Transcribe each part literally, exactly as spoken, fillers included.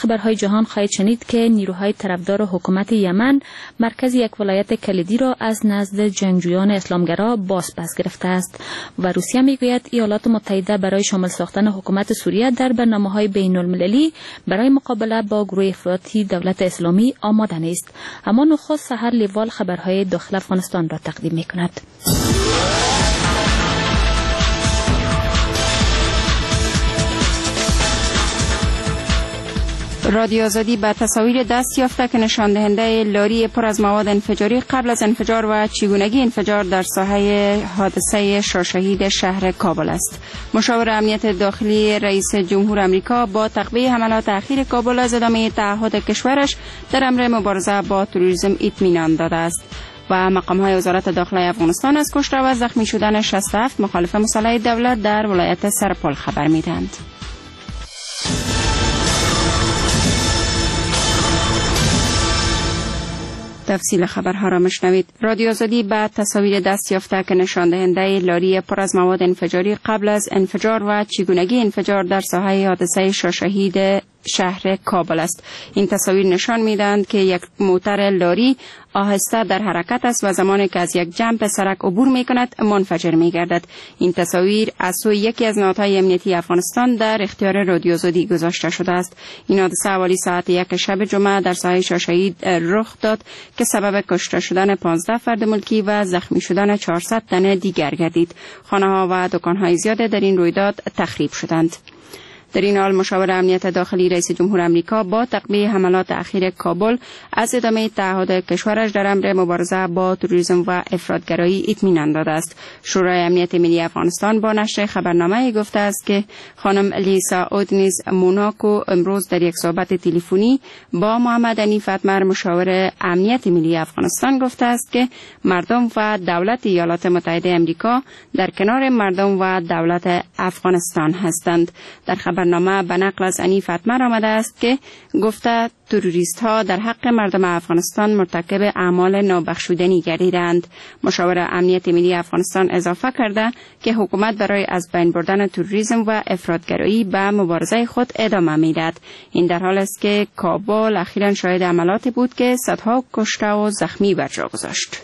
خبرهای جهان خواهید شنید که نیروهای طرفدار حکومت یمن مرکز یک ولایت کلیدی را از نزد جنگجویان اسلامگرا باز پس گرفته است و روسیه میگوید ایالات متحده برای شامل ساختن حکومت سوریه در برنامه‌های بین‌المللی برای مقابله با گروه افراطی دولت اسلامی آماده نیست. اما نخست سحر لیوال خبرهای داخل افغانستان را تقدیم می‌کند. رادیو آزادی به تصاویر دست یافته که نشان دهنده لاری پر از مواد انفجاری قبل از انفجار و چگونگی انفجار در ساحه حادثه شاهشهید شهر کابل است. مشاور امنیت داخلی رئیس جمهور آمریکا با تقویه حملات اخیر کابل از ادامه تعهد کشورش در امر مبارزه با تروریسم اطمینان داده است. و مقام‌های وزارت داخلی افغانستان از کشته و زخمی شدن شصت و هفت مخالف مسلح دولت در ولایت سرپل خبر میدهند. تفصیل خبرها را مشنوید. رادیو آزادی به تصاویر دست یافته که نشان دهنده لاری پر از مواد انفجاری قبل از انفجار و چگونگی انفجار در ساحه حادثه شاهشهید شهر کابل است. این تصاویر نشان می‌دهند که یک موتر لاری آهسته در حرکت است و زمانی که از یک جمپ سرک عبور می‌کند منفجر می‌گردد. این تصاویر از سوی یکی از نهادهای امنیتی افغانستان در اختیار رادیو آزادی گذاشته شده است. این حادثه حوالی ساعت یک شب جمعه در ساحه شاهشهید رخ داد که سبب کشته شدن پانزده فرد ملکی و زخمی شدن چهارصد تن دیگر گردید. خانه‌ها و دکان‌های زیاد در این رویداد تخریب شدند. در این حال مشاور امنیت داخلی رئیس جمهور آمریکا با تقویه حملات اخیر کابل از ادامه تعهد کشورش در امر مبارزه با تروریسم و افراطگرایی اطمینان داده است. شورای امنیت ملی افغانستان با نشر خبرنامه گفته است که خانم لیسا اودنیز موناکو امروز در یک صحبت تلفنی با محمد حنیف اتمر مشاور امنیت ملی افغانستان گفته است که مردم و دولت ایالات متحده آمریکا در کنار مردم و دولت افغانستان هستند. در خبر نامه به نقل از حنیف اتمر آمده است که گفته تروریست ها در حق مردم افغانستان مرتکب اعمال نابخشودنی گردیدند. مشاور امنیت ملی افغانستان اضافه کرده که حکومت برای از بین بردن تروریسم و افراطگرایی به مبارزه خود ادامه میدهد. این در حال است که کابل اخیراً شاهد عملاتی بود که صدها کشته و زخمی بر جا گذاشت.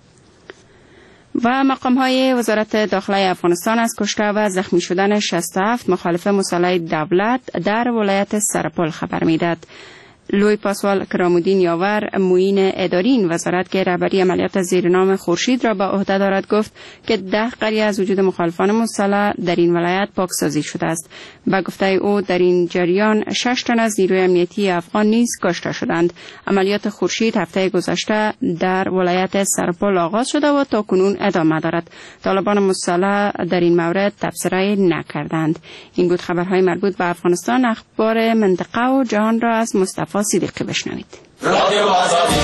و مقام‌های وزارت داخلی افغانستان از کشته و زخمی شدن شصت و هفت مخالف مسلح دولت در ولایت سرپل خبر می‌دهد. لوی پاسوال کرامودین یاور معین اداری این وزارت که رهبری عملیات زیر نام خورشید را به عهده دارد گفت که ده قریه از وجود مخالفان مسلح در این ولایت پاکسازی شده است. به گفته او در این جریان شش تن از نیروی امنیتی افغان نیز کشته شدند. عملیات خورشید هفته گذشته در ولایت سرپل آغاز شده و تا کنون ادامه دارد. طالبان مسلح در این مورد تبصره نکردند. این بود خبرهای مربوط به افغانستان. اخبار منطقه و جهان را از مصطفی صدیقی بشنوید. رادیو آزادی.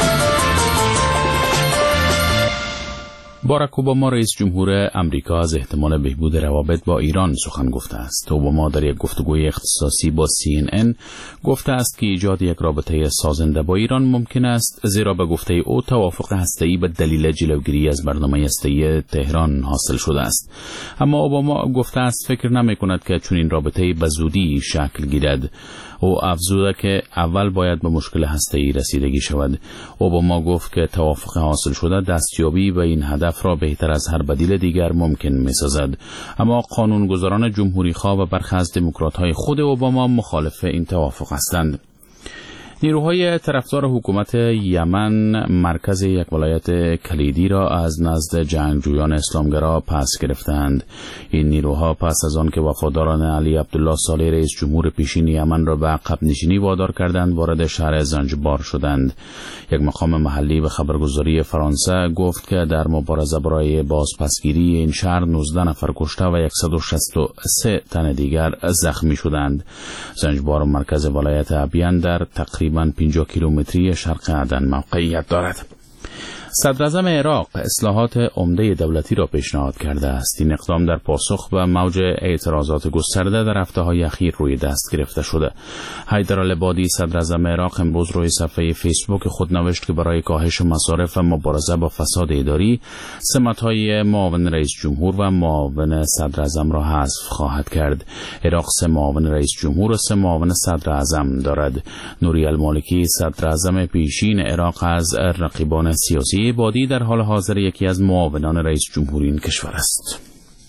باراک اوباما رئیس جمهور امریکا از احتمال بهبود روابط با ایران سخن گفته است. اوباما در یک گفتگوی اختصاصی با سی ان ان گفته است که ایجاد یک رابطه سازنده با ایران ممکن است، زیرا به گفته او توافق هسته‌ای به دلیل جلوگیری از برنامه هسته‌ای تهران حاصل شده است. اما اوباما گفته است فکر نمی‌کند که چنین رابطه‌ای به زودی شکل گیرد. او افزوده که اول باید به مشکل هسته‌ای رسیدگی شود. اوباما گفت که توافق حاصل شده دستیابی به این هدف را بهتر از هر بدیل دیگر ممکن می‌سازد. اما قانونگذاران جمهوری‌خواه و برخی از دموکرات‌های خود اوباما مخالف این توافق هستند. نیروهای طرفدار حکومت یمن مرکز یک ولایت کلیدی را از نزد جنگجویان اسلامگرا پس گرفتند. این نیروها پس از آن که وفاداران علی عبدالله صالح رئیس جمهور پیشین یمن را به عقب نشینی وادار کردند وارد شهر زنجبار شدند. یک مقام محلی به خبرگزاری فرانسه گفت که در مبارزه برای بازپسگیری این شهر نوزده نفر کشته و صد و شصت و سه تن دیگر زخمی شدند. زنجبار مرکز ولایت ابین در تقریباً پنجاه کیلومتری شرق عدن موقعیت دارد. صدراعظم عراق اصلاحات عمده دولتی را پیشنهاد کرده است. این اقدام در پاسخ به موج اعتراضات گسترده در هفته‌های اخیر روی دست گرفته شده. حیدرالعبادی صدراعظم عراق امروز روی صفحه فیسبوک خود نوشت که برای کاهش مصارف و مبارزه با فساد اداری سمت‌های معاون رئیس جمهور و معاون صدراعظم را حذف خواهد کرد. عراق سه معاون رئیس جمهور و سه معاون صدراعظم دارد. نوری المالکی صدراعظم پیشین عراق از رقیبان سیاسی عبادی در حال حاضر یکی از معاونان رئیس جمهور این کشور است.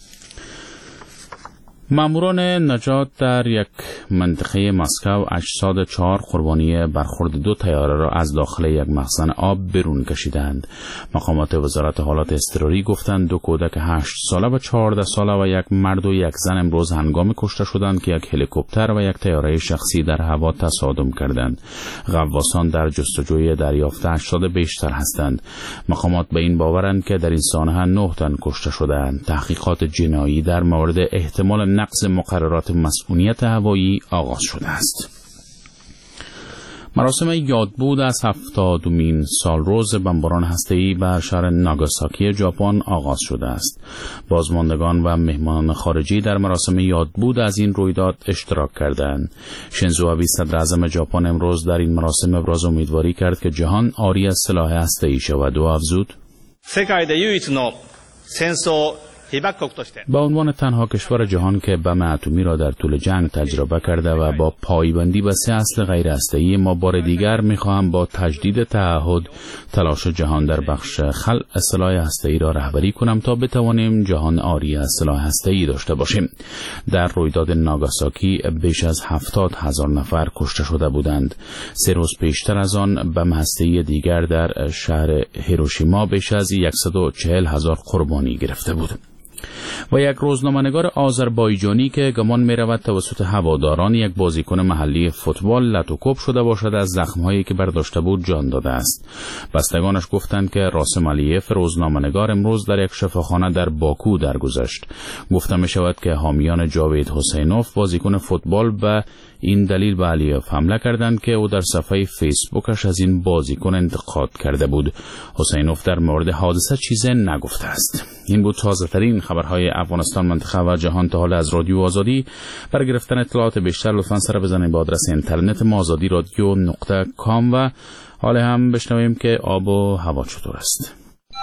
ماموران نجات در یک منطقه مسکو اجساد چهار قربانی برخورد دو طیاره را از داخل یک مخزن آب بیرون کشیدند. مقامات وزارت حالات اضطراری گفتند دو کودک هشت ساله و چهارده ساله و یک مرد و یک زن امروز هنگام کشته شدند که یک هلیکوپتر و یک طیاره شخصی در هوا تصادم کردند. غواصان در جستجوی دریافت اجساد بیشتر هستند. مقامات به این باورند که در این سانحه نه تن کشته شدند. تحقیقات جنایی در مورد احتمال نقض مقررات مسئولیت هوایی آغاز شده است. مراسم یادبود از هفتادمین سالروز بمباران هسته‌ای بر شهر ناگاساکی ژاپن آغاز شده است. بازماندگان و مهمانان خارجی در مراسم یادبود از این رویداد اشتراک کردند. شینزو آبه صدراعظم ژاپن امروز در این مراسم ابراز امیدواری کرد که جهان عاری از سلاح هسته‌ای شود و افزود: به عنوان تنها کشور جهان که بم اتمی را در طول جنگ تجربه کرده و با پایبندی به سه اصل غیر هسته‌ای، ما بار دیگر می‌خواهم با تجدید تعهد تلاش جهان در بخش خلع سلاح هسته‌ای را رهبری کنم تا بتوانیم جهان عاری از سلاح هسته‌ای داشته باشیم. در رویداد ناگاساکی بیش از هفتاد هزار نفر کشته شده بودند. سه روز پیشتر از آن بم هسته‌ای دیگر در شهر هیروشیما بیش از صد و چهل هزار قربانی گرفته بود. و یک روزنامه‌نگار آذربایجانی که گمان می‌رود توسط هواداران یک بازیکن محلی فوتبال لتوکوب شده باشد از زخم‌هایی که برداشته بود جان داده است. بستگانش گفتند که راسم علیف روزنامه‌نگار امروز در یک شفاخانه در باکو درگذشت. گفته می‌شود که حامیان جاوید حسینوف بازیکن فوتبال به این دلیل به علیف حمله کردند که او در صفحه فیسبوکش از این بازیکن انتقاد کرده بود. حسینوف در مورد حادثه چیزی نگفته است. این بود تازه‌ترین خبرهای افغانستان، منطقه و جهان تا حالا از رادیو آزادی. برای گرفتن اطلاعات بیشتر لطفاً سر بزنید به آدرس اینترنت ما آزادی رادیو نقطه کام و حالا هم بشنویم که آب و هوا چطور است.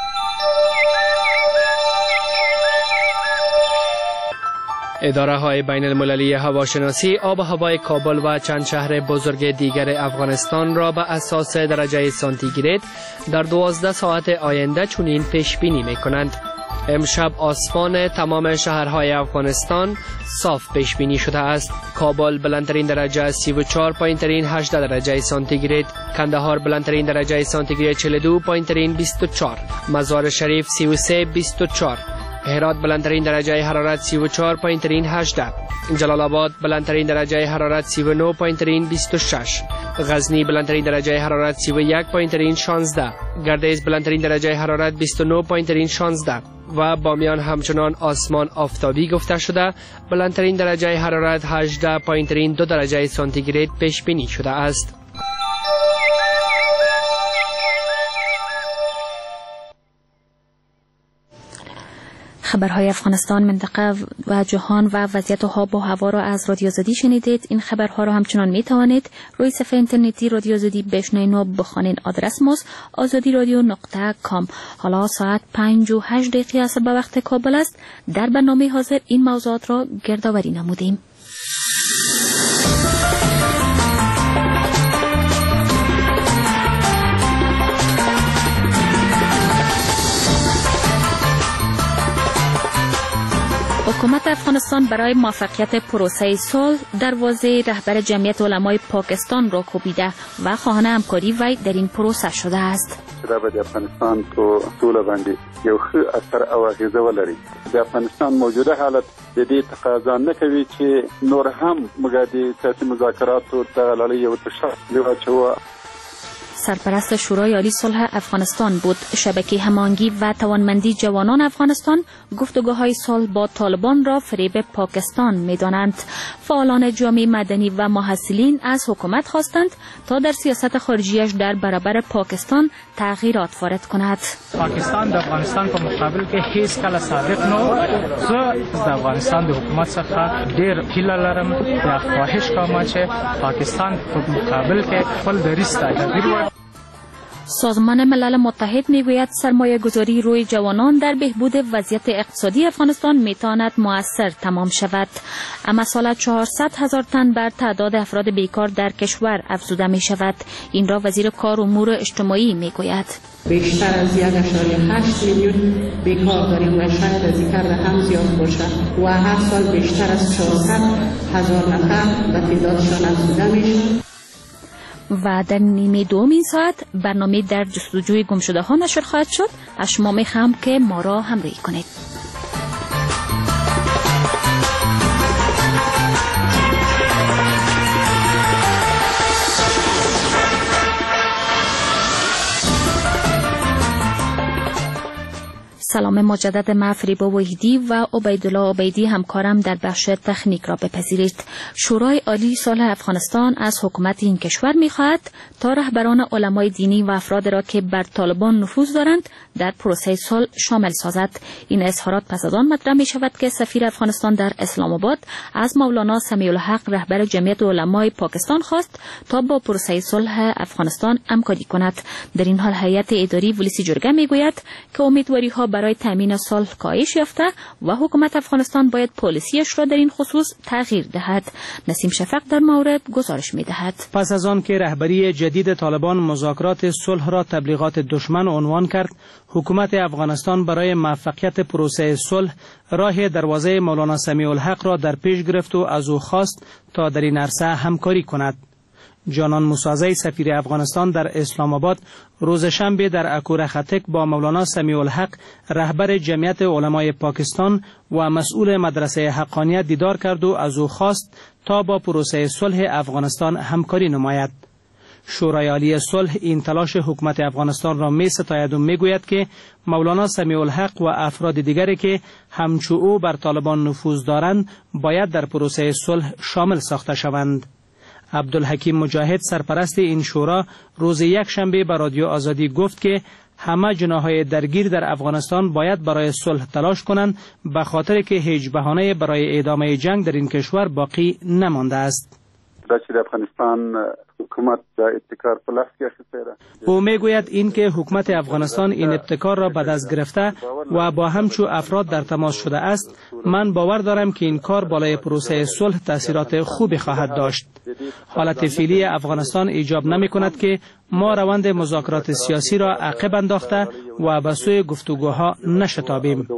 اداره های بین المللی هواشناسی آب و هوای کابل و چند شهر بزرگ دیگر افغانستان را به اساس درجه سانتیگراد در دوازده ساعت آینده چنین پیش بینی می کنند. امشب آسمان تمام شهرهای افغانستان صاف پیش بینی شده است. کابل بلندترین درجه سی و چهار پایین ترین هجده درجه سانتیگراد، کندهار بلندترین درجه سانتیگراد چهل و دو پایین ترین بیست و چهار، مزار شریف سی و سه بیست و چهار، هرات بلندترین درجه حرارت سی و چهار پایین ترین هجده، جلال آباد بلندترین درجه حرارت سی و نه پایین ترین بیست و شش، غزنی بلندترین درجه حرارت سی و یک پایین ترین شانزده، گردیز بلندترین درجه حرارت بیست و نه پایین ترین شانزده و بامیان همچنان آسمان آفتابی گفته شده بلندترین درجه حرارت هجده پایین ترین دو درجه سانتیگراد پیش بینی شده است. خبرهای افغانستان، منطقه و جهان و وضعیت آب و هوا را از رادیو آزادی شنیدید. این خبرها را همچنان می توانید روی صفحه اینترنتی رادیو آزادی بشنوید و بخوانید. آدرس ماست آزادی رادیو نقطه کام. حالا ساعت پنج و هشت دقیقه است به وقت کابل است. در برنامه حاضر این موضوعات را گردآوری نمودیم. حکومت افغانستان برای موفقیت پروسه صلح دروازه رهبر جمعیت علمای پاکستان را کوبیده و خواهان همکاری وی در این پروسه شده است. دا به افغانستان په ټوله باندې یو ښه اثر او اغیزه ولري. د افغانستان موجوده حالت د دې تقاضا نه کوي چې نور هم موږ د سیاسي مذاکراتو د لړۍ یو تشکیل واچوو. سرپرست شورای عالی صلح افغانستان بود. شبکه هماهنگی و توانمندی جوانان افغانستان گفتگوهای صلح با طالبان را فریب پاکستان می‌دانند. فعالان جامعه مدنی و محصلین از حکومت خواستند تا در سیاست خارجیش در برابر پاکستان تغییرات وارد کند. پاکستان د افغانستان په مقابل کې هیڅ کله صادق نه. زه د افغانستان د حکومت څخه ډیر هیله لرم یا خواهش کوم چې پاکستان په مقابل کې خپل دریځ تغییر ورکړي. سازمان ملل متحد میگوید سرمایه گذاری روی جوانان در بهبود وضعیت اقتصادی افغانستان میتواند مؤثر تمام شود. اما سال چهارصد هزار تن بر تعداد افراد بیکار در کشور افزوده می شود. این را وزیر کار و امور اجتماعی میگوید. بیشتر از یک ممیز هشت میلیون بیکار داریم و شاید از این رقم زیاد باشد و هر سال بیشتر از چهارصد هزار نفر به تعدادشان افزوده میشود. و در نیمه دوم این ساعت برنامه در جستجوی گمشده ها نشر خواهد شد. از شما میخوام که ما را همراهی کنید. سلام مجدد. من فریبا وحیدی و عبیدالله عبیدی همکارم در بخش تکنیک را بپذیرید. شورای عالی صلح افغانستان از حکومت این کشور می‌خواهد تا رهبران علمای دینی و افراد را که بر طالبان نفوذ دارند در پروسه صلح شامل سازد. این اظهارات پس از آن مطرح می‌شود که سفیر افغانستان در اسلام آباد از مولانا سمیع الحق رهبر جمعیت علمای پاکستان خواست تا با پروسه صلح افغانستان همکاری کند. در این حال هیئت اداری ولسی جرگه می‌گوید که امیدواری‌ها برای تامین صلح کاهش یافته و حکومت افغانستان باید پالیسیش را در این خصوص تغییر دهد. نسیم شفق در مورد گزارش می‌دهد. پس از آن که رهبری جدید طالبان مذاکرات صلح را تبلیغات دشمن عنوان کرد، حکومت افغانستان برای موفقیت پروسه صلح راه دروازه مولانا سمیع الحق را در پیش گرفت و از او خواست تا در این عرصه همکاری کند. جانان موسازی سفیر افغانستان در اسلام آباد روز شنبه در اکور خطک با مولانا سمیع الحق رهبر جمعیت علمای پاکستان و مسئول مدرسه حقانیت دیدار کرد و از او خواست تا با پروسه صلح افغانستان همکاری نماید. شورای عالی صلح این تلاش حکومت افغانستان را می ستاید و می گوید که مولانا سمیع الحق و افراد دیگری که همچو او بر طالبان نفوذ دارند باید در پروسه صلح شامل ساخته شوند. عبدالحکیم مجاهد سرپرست این شورا روز یک شنبه به رادیو آزادی گفت که همه جناح‌های درگیر در افغانستان باید برای صلح تلاش کنند به خاطر که هیچ بهانه برای ادامه جنگ در این کشور باقی نمانده است. در افغانستان حکومت ابتکار په لاس کې اخیستی ده. او میگوید این که حکومت افغانستان این ابتکار را به دست گرفته و با همچو افراد در تماس شده است، من باور دارم که این کار بالای پروسه صلح تاثیرات خوبی خواهد داشت. حالت فعلی افغانستان ایجاب نمی کند که ما روند مذاکرات سیاسی را عقب انداخته و به سوی گفتگوها نشتابیم.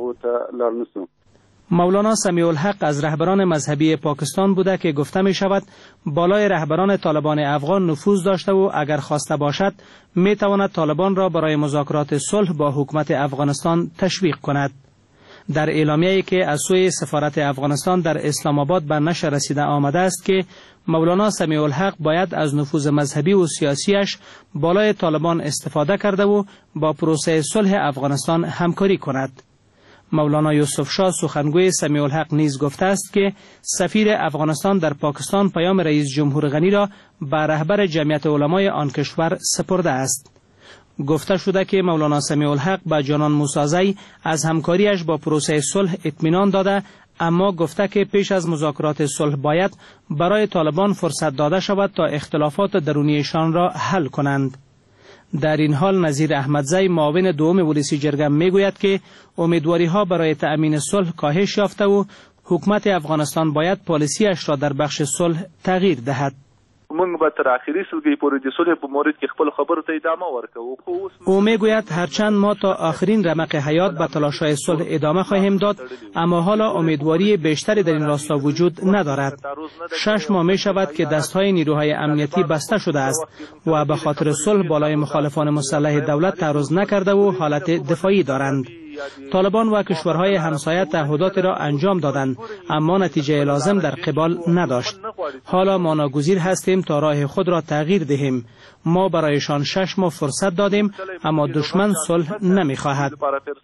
مولانا سمیع الحق از رهبران مذهبی پاکستان بوده که گفته می شود بالای رهبران طالبان افغان نفوذ داشته و اگر خواسته باشد می تواند طالبان را برای مذاکرات صلح با حکومت افغانستان تشویق کند. در اعلامیه‌ای که از سوی سفارت افغانستان در اسلام آباد به نشر رسیده آمده است که مولانا سمیع الحق باید از نفوذ مذهبی و سیاسیش بالای طالبان استفاده کرده و با پروسه صلح افغانستان همکاری کند. مولانا یوسف شاه سخنگوی سمیع الحق نیز گفته است که سفیر افغانستان در پاکستان پیام رئیس جمهور غنی را به رهبر جمعیت علمای آن کشور سپرده است. گفته شده که مولانا سمیع الحق به جانان موسازی از همکاریش با پروسه صلح اطمینان داده، اما گفته که پیش از مذاکرات صلح باید برای طالبان فرصت داده شود تا اختلافات درونیشان را حل کنند. در این حال نظیر احمدزی معاون دوم ولسی جرگه میگوید که امیدواری‌ها برای تأمین صلح کاهش یافته و حکومت افغانستان باید پالیسیش را در بخش صلح تغییر دهد. موږ به تر اخري سلګي پورې د صلح په مورد کې خپل خبرو ته ادامه ورکوو. او میگوید هرچند ما تا آخرین رمق حیات به تلاش‌های صلح ادامه خواهیم داد، اما حالا امیدواری بیشتری در این راستا وجود ندارد. شش ماه می شود که دستهای نیروهای امنیتی بسته شده است و به خاطر صلح بالای مخالفان مسلح دولت تعرض نکرده و حالت دفاعی دارند. طالبان و کشورهای همسایه تعهدات را انجام دادند، اما نتیجه لازم در قبال نداشت. حالا ما ناگزیر هستیم تا راه خود را تغییر دهیم. ما برایشان شش ماه فرصت دادیم، اما دشمن صلح نمی‌خواهد.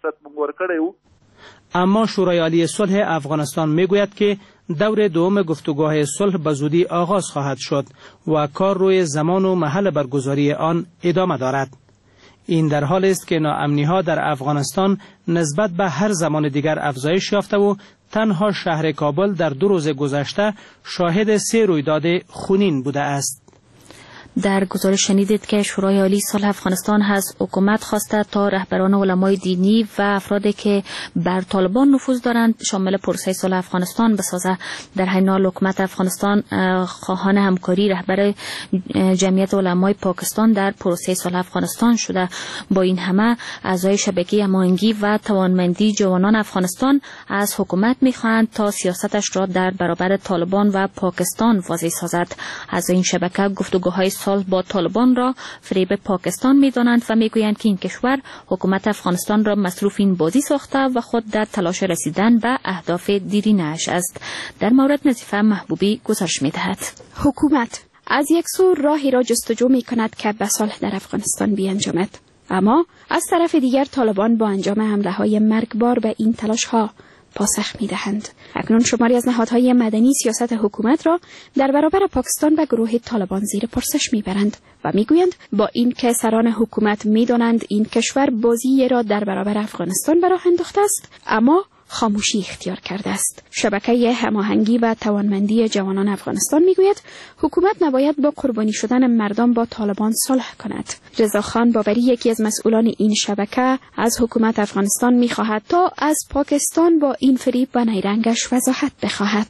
اما شورای عالی صلح افغانستان میگوید که دور دوم گفتگوهای صلح به زودی آغاز خواهد شد و کار روی زمان و محل برگزاری آن ادامه دارد. این در حالی است که ناامنی‌ها در افغانستان نسبت به هر زمان دیگر افزایش یافته و تنها شهر کابل در دو روز گذشته شاهد سه رویداد خونین بوده است. در گزارش شنیدید که شورای عالی صلح افغانستان از حکومت خواسته تا رهبران علمای دینی و افرادی که بر طالبان نفوذ دارند شامل پروسه صلح افغانستان بسازه. در حین حال حکومت افغانستان خواهان همکاری رهبر جمعیت علمای پاکستان در پروسه صلح افغانستان شده. با این همه اعضای شبکه هماهنگی و توانمندی جوانان افغانستان از حکومت می‌خواهند تا سیاستش را در برابر طالبان و پاکستان واضح سازد. از این شبکه گفتگوهای با طالبان را فریب پاکستان می‌دانند و می‌گویند که این کشور حکومت افغانستان را مصروف این بازی ساخته و خود در تلاش رسیدن به اهداف دیرینه‌اش است. در مورد نظیفه محبوبی گزارش می‌دهد. حکومت از یک سو راهی را جستجو می‌کند که به صلح در افغانستان بیانجامد، اما از طرف دیگر طالبان با انجام حمله‌های مرگبار به این تلاش‌ها پاسخ می‌دهند. اکنون شماری از نهادهای مدنی سیاست حکومت را در برابر پاکستان و گروه طالبان زیر پرسش می‌برند و می‌گویند با این که سران حکومت می‌دانند این کشور بازی را در برابر افغانستان به راه انداخته است، اما خاموشی اختیار کرده است. شبکه هماهنگی و توانمندی جوانان افغانستان میگوید حکومت نباید با قربانی شدن مردم با طالبان صلح کند. رضا خان باوری یکی از مسئولان این شبکه از حکومت افغانستان میخواهد تا از پاکستان با این فریب و نیرنگش وضاحت بخواهد.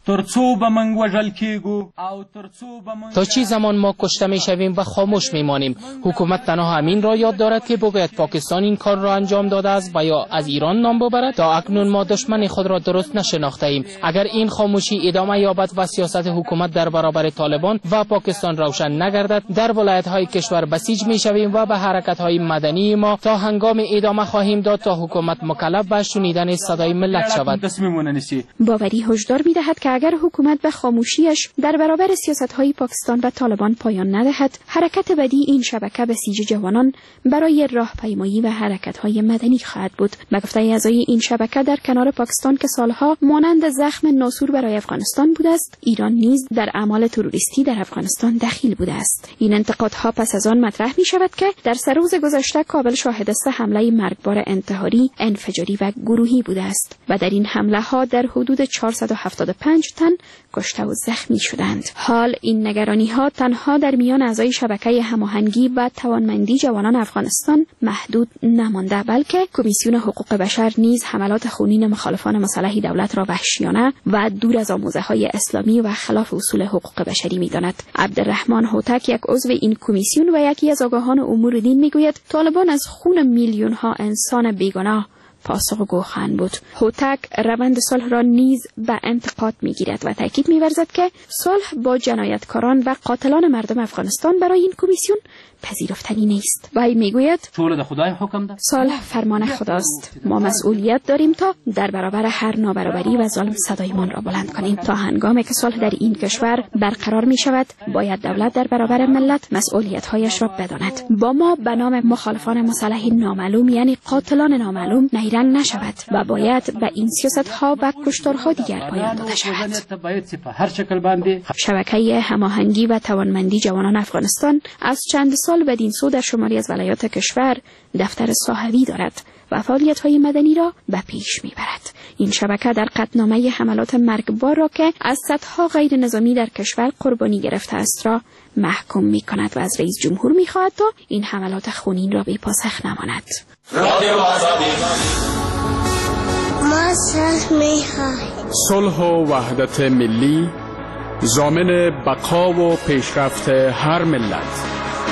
تا چی زمان ما کشته میشویم و خاموش میمانیم؟ حکومت تنها همین را یاد دارد که بگوید پاکستان این کار را انجام داده است و یا از ایران نام ببرد. تا اکنون ما دشمن خود را درست نشناخته ایم. اگر این خاموشی ادامه یابد و سیاست حکومت در برابر طالبان و پاکستان روشن نگردد، در ولایت‌های کشور بسیج می‌شویم و به حرکت‌های مدنی ما تا هنگام ادامه خواهیم داد تا حکومت مکلف به شنیدن صدای ملت شود. باوری هشدار می‌دهد که اگر حکومت به خاموشیش در برابر سیاست‌های پاکستان و طالبان پایان ندهد، حرکت بعدی این شبکه بسیج جوانان برای راهپیمایی و حرکت‌های مدنی خواهد بود. به گفته اعضای این شبکه در کنار پاکستان که سالها مانند زخم ناسور برای افغانستان بوده است، ایران نیز در اعمال تروریستی در افغانستان دخیل بوده است. این انتقادها پس از آن مطرح می شود که در سه روز گذشته کابل شاهد است حمله مرگبار انتحاری، انفجاری و گروهی بوده است و در این حمله ها در حدود چهارصد و هفتاد و پنج تن کشته و زخمی شدند. حال این نگرانی ها تنها در میان اعضای شبکه هماهنگی و توانمندی جوانان افغانستان محدود نمانده، بلکه کمیسیون حقوق بشر نیز حملات خونین مخالفان مسلح دولت را وحشیانه و دور از آموزه‌های اسلامی و خلاف اصول حقوق بشری می‌داند. عبدالرحمن هوتک، یک عضو این کمیسیون و یکی از آگاهان امور دین، می‌گوید طالبان از خون میلیون‌ها انسان بیگناه پاسخگو خواهند بود. هوتک روند صلح را نیز به انتقاد می‌گیرد و تاکید می‌ورزد که صلح با جنایتکاران و قاتلان مردم افغانستان برای این کمیسیون پذیرفتنی نیست. وی میگوید صلح فرمان خداست. ما مسئولیت داریم تا در برابر هر نابرابری و ظلم صدایمان را بلند کنیم. تا هنگامی که صلح در این کشور برقرار می شود، باید دولت در برابر ملت مسئولیت‌هایش را بداند. با ما به نام مخالفان مسلح نامعلوم یعنی قاتلان نامعلوم نیرنگ نشود و باید به این سیاست‌ها و کشتارها دیگر پایان داده شود. شبکه هماهنگی و توانمندی جوانان افغانستان از چند سال بدین سو در شماری از ولایات کشور دفتر صاحبی دارد و فعالیت‌های مدنی را به پیش می‌برد. این شبکه در قطعنامه حملات مرگبار را که از صدها غیر نظامی در کشور قربانی گرفته است را محکوم می‌کند و از رئیس جمهور می‌خواهد تا این حملات خونین را بی پاسخ نماند. ما صلح می‌خواهیم. صلح و وحدت ملی ضامن بقا و پیشرفت هر ملت.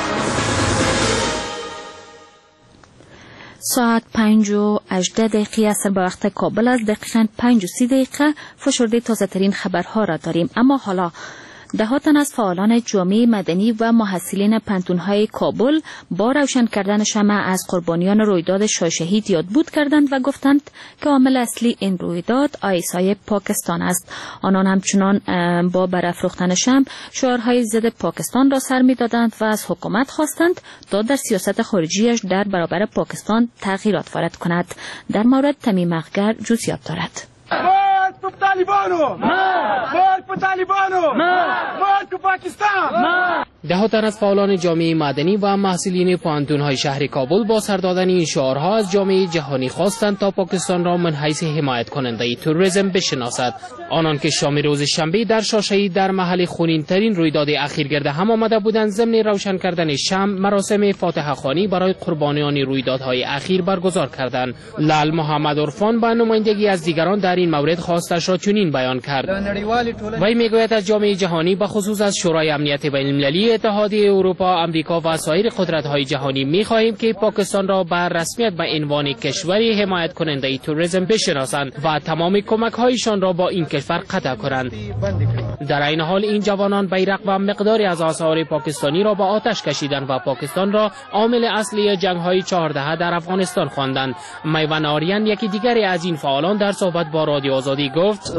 ساعت پنج و هجده دقیقه اثر به وقت کابل است. دقیقاً پنج و سی دقیقه فشرده تازه ترین خبرها را داریم. اما حالا ده تن از فعالان جامعه مدنی و محصلین پنتون‌های کابل با روشن کردن شمع از قربانیان رویداد شاه-شهید یاد بود کردند و گفتند که عامل اصلی این رویداد آیسای پاکستان است. آنان همچنان با برافروختن شمع شعارهای ضد پاکستان را سر می‌دادند و از حکومت خواستند تا در سیاست خارجیش در برابر پاکستان تغییرات وارد کند. در مورد تمیم اخگر جزئیات دارد. مرد په طالبانو، مرد په طالبانو، مرد په پاکستان. ده تن از فعالان جامعه مدنی و محصلین پوهنتون‌های شهر کابل با سر دادن این شعارها از جامعه جهانی خواستند تا پاکستان را من حیث حمایت کننده تروریسم بشناسد. آنان که شام روز شنبه در شاه-شهید در محل خونین‌ترین رویداد اخیر گرد هم آمده بودند، ضمن روشن کردن شمع مراسم فاتحه خوانی برای قربانیان رویدادهای اخیر برگزار کردند. لال محمد عرفان با نمایندگی از دیگران در این مورد خواستش را چنین بیان کرد. وی میگوید از جامعه جهانی به خصوص از شورای امنیت بین‌المللی، اتحادیه اروپا، آمریکا و سایر قدرت‌های جهانی می‌خواهیم که پاکستان را بر رسمیت به عنوان کشوری حمایت کننده تروریسم بشناسند و تمام کمک‌هایشان را با این کشور قطع کنند. در این حال این جوانان بیرق و مقداری از آثار پاکستانی را به آتش کشیدند و پاکستان را عامل اصلی جنگ‌های چهارده در افغانستان خواندند. میوان آریان یکی دیگری از این فعالان در صحبت با رادیو آزادی گفت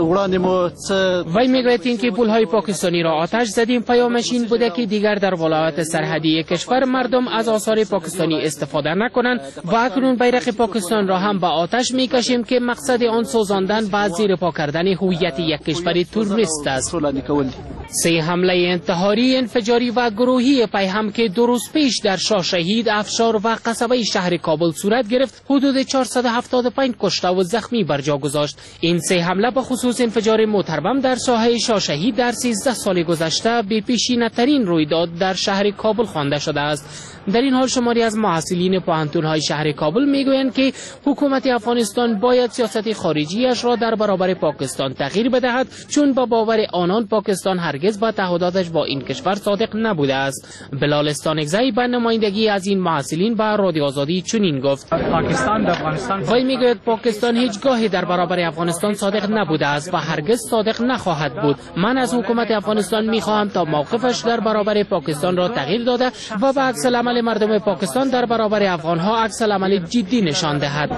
وی میگوید اینکه پول‌های پاکستانی را آتش زدیم پیامش این بوده که دیگر در ولایت سرحدی کشور مردم از آثار پاکستانی استفاده نکنند و اکنون بیرق پاکستان را هم به آتش میکشیم که مقصد آن سوزاندن و زیر پا کردن هویت یک کشور توریست است. سه حمله انتحاری، انفجاری و گروهی پیهم که دو روز پیش در شاه-شهید، افشار و قصبه شهر کابل صورت گرفت، حدود چهارصد و هفتاد و پنج کشته و زخمی بر جا گذاشت. این سه حمله به خصوص انفجار متربم در ساحه شاه-شهید در سیزده سال گذشته به پیشینه‌ترین رویداد در شهر کابل خوانده شده است. در این حال شماری از محصلین پوهنتون‌های شهر کابل میگویند که حکومت افغانستان باید سیاست خارجیش را در برابر پاکستان تغییر بدهد، چون با باور آنان پاکستان هرگز با تعهداتش با این کشور صادق نبوده است. بلال استانکزی به نمایندگی از این محصلین به رادیو آزادی چنین گفت: پاکستان در افغانستان وی میگوید پاکستان هیچگاه در برابر افغانستان صادق نبوده است و هرگز صادق نخواهد بود. من از حکومت افغانستان میخواهم تا موقفش در برابر پاکستان را تغییر داده و به عکس العمل مردم پاکستان در برابر افغانها عکس العمل جدی نشان دهد.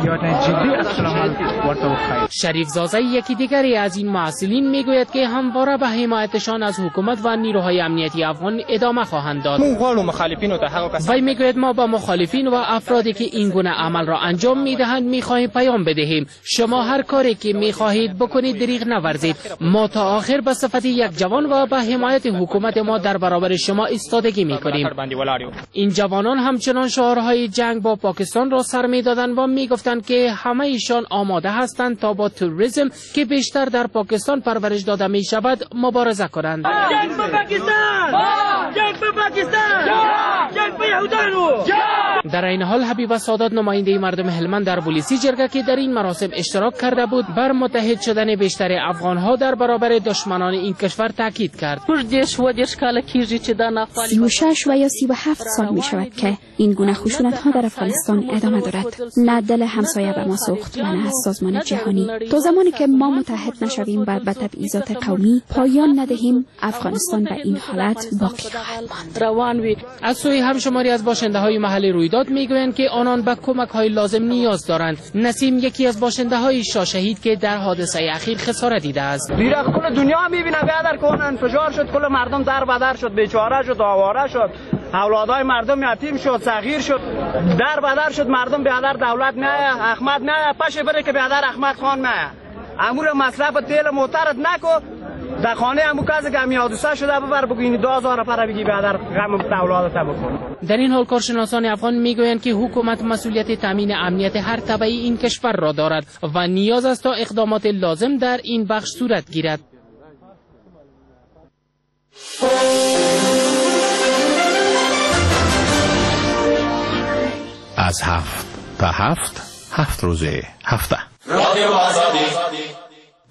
شریف زازی یکی دیگری از این محصلین میگوید که همواره به حمایتشان از حکومت و نیروهای امنیتی افغان ادامه خواهند داد. وی میگوید ما با مخالفین و افرادی که این گونه عمل را انجام میدهند میخواهیم پیام بدهیم: شما هر کاری که میخواهید بکنید، دریغ نورزید. ما تا آخر به صفت یک جوان و به حمایت حکومت ما در برابر شما ایستادگی میکنیم. این جوانان همچنان شعارهای جنگ با پاکستان را سر میدادند و میگفتند که همه ایشان آماده هستند تا با تروریسم که بیشتر در پاکستان پرورش داده می شود مبارزه کنند. جنگ با پاکستان! جنگ با پاکستان! جنگ با یهودانو! در این حال حبیب سادات، نماینده مردم هلمند در بولیسی جرگه که در این مراسم اشتراک کرده بود، بر متحد شدن بیشتر افغانها در برابر دشمنان این کشور تاکید کرد. سی و شش و یا سی و هفت سال می شود که این گونه خشونت ها در افغانستان ادامه دارد. نه دل همسایه به ما سوخت و نه از سازمان جهانی. تا زمانی که ما متحد نشویم و به تبعیضات قومی پایان ندهیم، افغانستان به این حالت باقی خواهد ماند. از سوی هم شماری از باشنده های محل رویداد میگویند که آنان به کمک های لازم نیاز دارند. نسیم یکی از باشنده های شاه-شهید که در حادثه اخیر خسارت دیده است: دیره کل دنیا میبینه بیادر که اون انفجار شد، کل مردم در بدر شد، بیچاره شد، آواره شد، اولادای مردم یتیم شد، صغیر شد، در بدر شد. مردم بیادر دولت نه، احمد نه، پشه بره که بیادر احمد خان نه. امور مصرف تیل معترض نکو، در خانه همون کسی که همی حادثه شده ببر بگوینی دو هزار پر بگی بیادر غم اولادت بکن. در این حال کارشناسان افغان میگویند که حکومت مسئولیت تامین امنیت هر تبعه این کشور را دارد و نیاز است تا اقدامات لازم در این بخش صورت گیرد. از هفت تا هفت، هفت روزه هفته. رادیو آزادی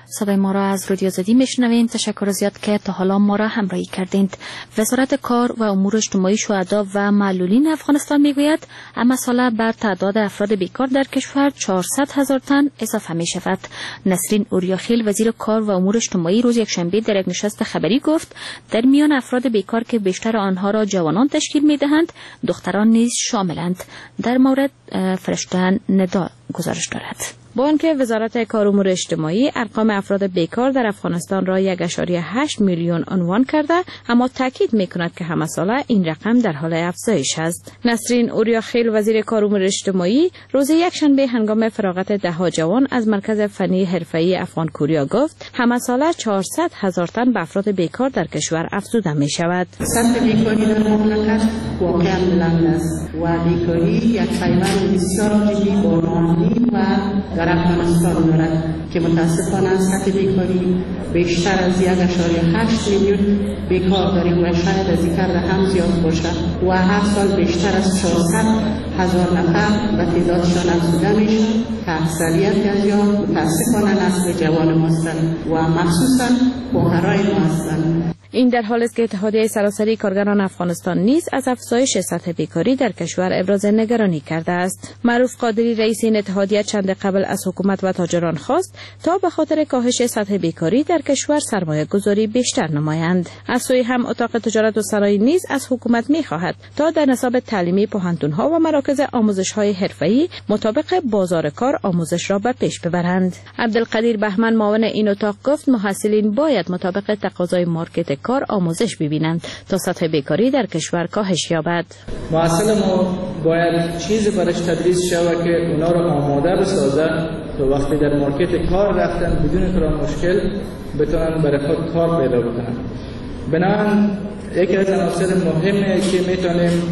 صدای ما را از رادیو آزادی میشنوین. تشکر زیاد که تا حالا ما را همراهی کردید. وزارت کار و امور اجتماعی شهدا و معلولین افغانستان میگوید اما ساله بر تعداد افراد بیکار در کشور چهارصد هزار تن اضافه می شود. نسرین اوریاخیل وزیر کار و امور اجتماعی روز یکشنبه در یک نشست خبری گفت در میان افراد بیکار که بیشتر آنها را جوانان تشکیل می دهند دختران نیز شاملند. در مورد فرشته ندا گزارش دارد. با آنکه وزارت کار و امور اجتماعی ارقام افراد بیکار در افغانستان را یک و هشت میلیون عنوان کرده، اما تاکید میکند که همه ساله این رقم در حال افزایش است. نسرین اوریاخیل وزیر کار و امور اجتماعی روز یکشنبه هنگام فراغت ده جوان از مرکز فنی حرفه‌ای افغان کوریا گفت همه ساله چهارصد هزار تن به افراد بیکار در کشور افزوده می شود. سطح بیکاری در مملکت واقعا بلند است و بیکاری یک پیوند بسیار جدی با ناامنی و در افغانستان دارد که متاسفانه سطح بیکاری بیشتر از یک و هشت میلیون بیکار داریم و شاید از این کرده هم زیاد باشد و هر سال بیشتر از چهارصد هزار نفر به تعدادشان افزوده میشد که اکثریت از آنها متاسفانه نسل جوان ما هستند و مخصوصا خواهرای ما هستند. این در حالی است که اتحادیه سراسری کارگران افغانستان نیز از افزایش سطح بیکاری در کشور ابراز نگرانی کرده است. معروف قادری رئیس این اتحادیه چند قبل از حکومت و تاجران خواست تا به خاطر کاهش سطح بیکاری در کشور سرمایه گذاری بیشتر نمایند. از سوی هم اتاق تجارت و صنایع نیز از حکومت می خواهد تا در نصاب تعلیمی پوهنتون‌ها و مراکز آموزش‌های حرفه‌ای مطابق بازار کار آموزش را به پیش ببرند. عبدالقدیر بهمن معاون این اتاق گفت محصلین باید مطابق تقاضای مارکت کار آموزش ببینند تا سطح بیکاری در کشور کاهش یابد. محصل ما باید چیزی برش تدریس شود که اونا را آماده بسازه تا وقتی در مارکت کار رفتن بدون کار مشکل بتونن برای خود کار پیدا بکنن. بنابراین یکی از عناصر مهمه که میتونیم